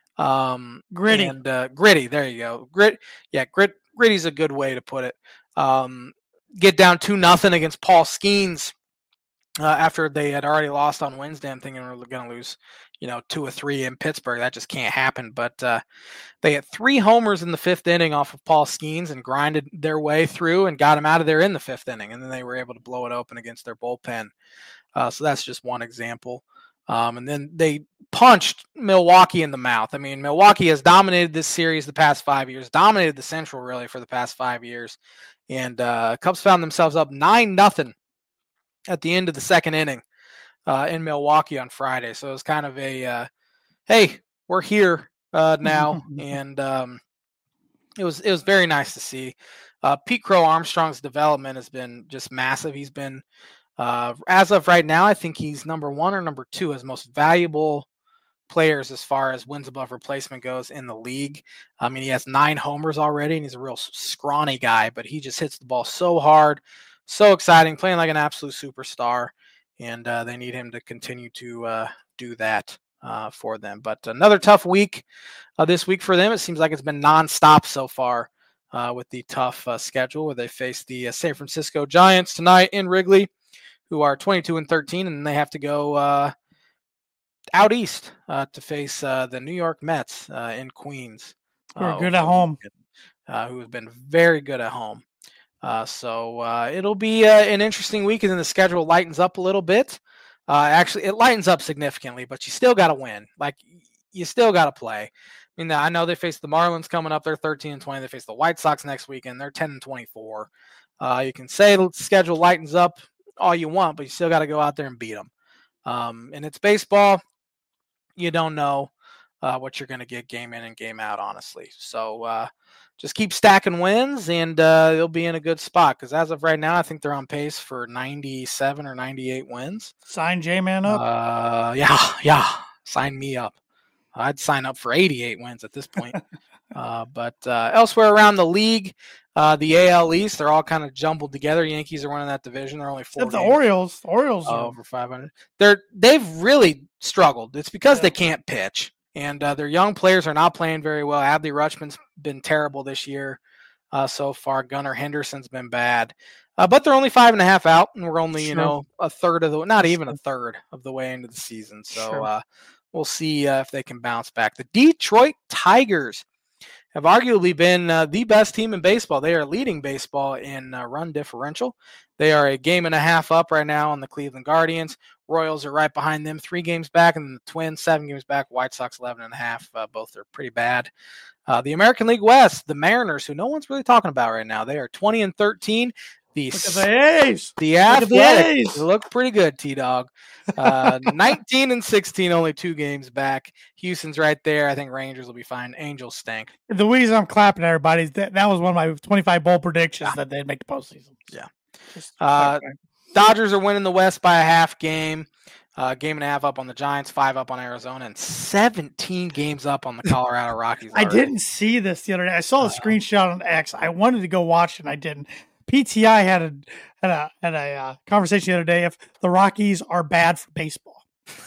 Um, gritty. And uh, gritty, there you go. Grit, yeah, grit, gritty's a good way to put it. Um, get down two nothing against Paul Skeens uh, after they had already lost on Wednesday. I'm thinking we're going to lose, you know, two or three in Pittsburgh. That just can't happen. But uh, they had three homers in the fifth inning off of Paul Skeens and grinded their way through and got him out of there in the fifth inning. And then they were able to blow it open against their bullpen. Uh, so that's just one example. Um, and then they punched Milwaukee in the mouth. I mean, Milwaukee has dominated this series the past five years, dominated the Central really for the past five years. And uh, Cubs found themselves up nine nothing at the end of the second inning uh, in Milwaukee on Friday. So it was kind of a, uh, hey, we're here uh, now. and um, it was it was very nice to see. Uh, Pete Crow Armstrong's development has been just massive. He's been, uh, as of right now, I think he's number one or number two as most valuable players as far as wins above replacement goes in the league. I mean, he has nine homers already, and he's a real scrawny guy, but he just hits the ball so hard, so exciting, playing like an absolute superstar, and uh, they need him to continue to uh, do that uh, for them. But another tough week uh, this week for them. It seems like it's been nonstop so far uh, with the tough uh, schedule where they face the uh, San Francisco Giants tonight in Wrigley, who are twenty-two and thirteen, and they have to go uh, out east uh, to face uh, the New York Mets uh, in Queens. Who are uh, good at home. Uh, who have been very good at home. Uh, so uh, it'll be uh, an interesting week, and then the schedule lightens up a little bit. Uh, actually, it lightens up significantly, but you still got to win. Like, you still got to play. I mean, I know they face the Marlins coming up. They're thirteen and twenty. They face the White Sox next weekend. They're ten and twenty-four. Uh, you can say the schedule lightens up all you want, but you still got to go out there and beat them. Um, and it's baseball. You don't know uh, what you're going to get game in and game out, honestly. So uh, just keep stacking wins, and uh, they'll be in a good spot. Because as of right now, I think they're on pace for ninety-seven or ninety-eight wins. Sign J-Man up. Uh, yeah, yeah. Sign me up. I'd sign up for eighty-eight wins at this point. uh, but uh, elsewhere around the league, uh, the A L East, they're all kind of jumbled together. Yankees are winning that division. They're only four. Except the Orioles. The Orioles uh, are over five hundred. They're they've really struggled. It's because yeah. they can't pitch, and uh, their young players are not playing very well. Adley Rutschman's been terrible this year uh, so far. Gunnar Henderson's been bad. Uh, but they're only five and a half out, and we're only, sure. you know, a third of the, not even a third of the way into the season. So sure. uh, we'll see uh, if they can bounce back. The Detroit Tigers have arguably been uh, the best team in baseball. They are leading baseball in uh, run differential. They are a game and a half up right now on the Cleveland Guardians. Royals are right behind them, three games back, and the Twins seven games back. White Sox eleven and a half. Uh, both are pretty bad. Uh, the American League West, the Mariners, who no one's really talking about right now, they are twenty and thirteen. The, Look at the A's. The Athletics look pretty good, T-Dog. Uh, nineteen and sixteen, only two games back. Houston's right there. I think Rangers will be fine. Angels stink. The reason I'm clapping everybody is that that was one of my twenty-five bold predictions yeah. that they'd make the postseason. Yeah. Uh, Dodgers are winning the West by a half game. Uh, game and a half up on the Giants, five up on Arizona, and seventeen games up on the Colorado Rockies. I didn't see this the other day. I saw a uh, screenshot on X. I wanted to go watch it, and I didn't. P T I had a had a had a uh, conversation the other day if the Rockies are bad for baseball,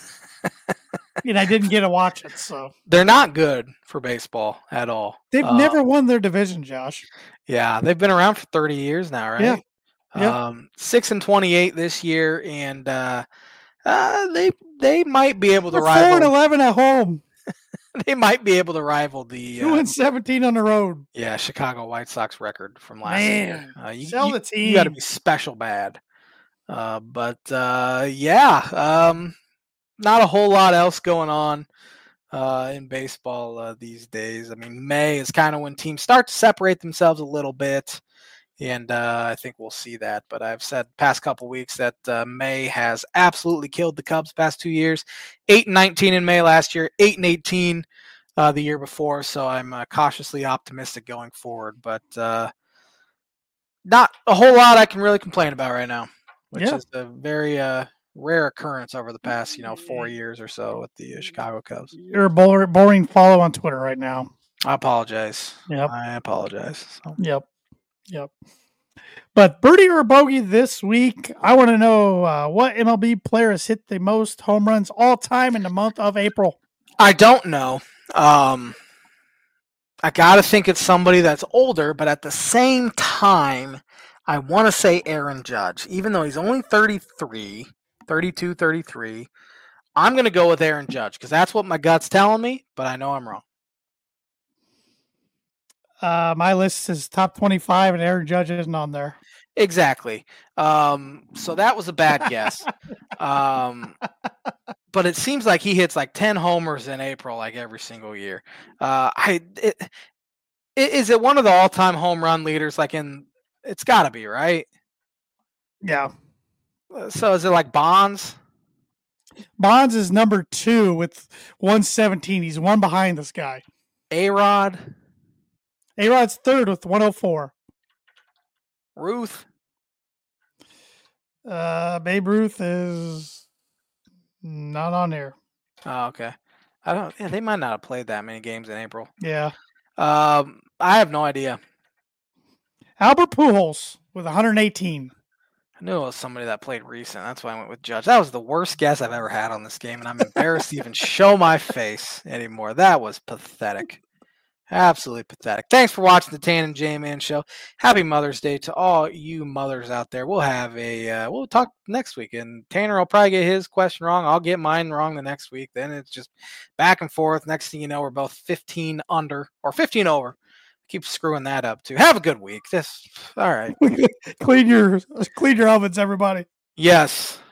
and I didn't get to watch it. So they're not good for baseball at all. They've uh, never won their division, Josh. Yeah, they've been around for thirty years now, right? Yeah. yeah. Um, six and twenty-eight this year, and uh, uh, they they might be able to they're rival. Four and eleven at home. They might be able to rival the two uh, and seventeen on the road. Yeah, Chicago White Sox record from last Man, year. Uh, you, sell you, the team. You got to be special bad. Uh, but uh, yeah, um, not a whole lot else going on uh, in baseball uh, these days. I mean, May is kind of when teams start to separate themselves a little bit. And uh, I think we'll see that. But I've said past couple weeks that uh, May has absolutely killed the Cubs past two years. eight and nineteen in May last year, eight and eighteen uh, the year before. So I'm uh, cautiously optimistic going forward. But uh, not a whole lot I can really complain about right now, which yeah. is a very uh, rare occurrence over the past, you know, four years or so with the uh, Chicago Cubs. You're a boring, boring follow on Twitter right now. I apologize. Yep. I apologize. So. Yep. Yep. But birdie or bogey this week, I want to know uh, what M L B player has hit the most home runs all time in the month of April. I don't know. Um, I got to think it's somebody that's older, but at the same time, I want to say Aaron Judge. Even though he's only thirty-three, thirty-two, thirty-three, I'm going to go with Aaron Judge because that's what my gut's telling me, but I know I'm wrong. Uh, my list is top twenty-five, and Aaron Judge isn't on there. Exactly. Um, so that was a bad guess. um, but it seems like he hits like ten homers in April, like every single year. Uh, I it, it, is it one of the all-time home run leaders? Like in, it's got to be, right? Yeah. So is it like Bonds? Bonds is number two with one seventeen. He's one behind this guy. A-Rod. A-Rod's third with one oh four. Ruth. Uh, Babe Ruth is not on there. Oh, okay. I don't. Yeah, they might not have played that many games in April. Yeah. Um, I have no idea. Albert Pujols with one hundred eighteen. I knew it was somebody that played recent. That's why I went with Judge. That was the worst guess I've ever had on this game, and I'm embarrassed to even show my face anymore. That was pathetic. Absolutely pathetic. Thanks for watching the Tan and J-Man show. Happy Mother's Day to all you mothers out there. We'll have a uh, we'll talk next week, and Tanner will probably get his question wrong. I'll get mine wrong the next week. Then it's just back and forth. Next thing you know, we're both fifteen under or fifteen over keep screwing that up too. Have a good week. This all right. clean your clean your ovens, everybody. Yes.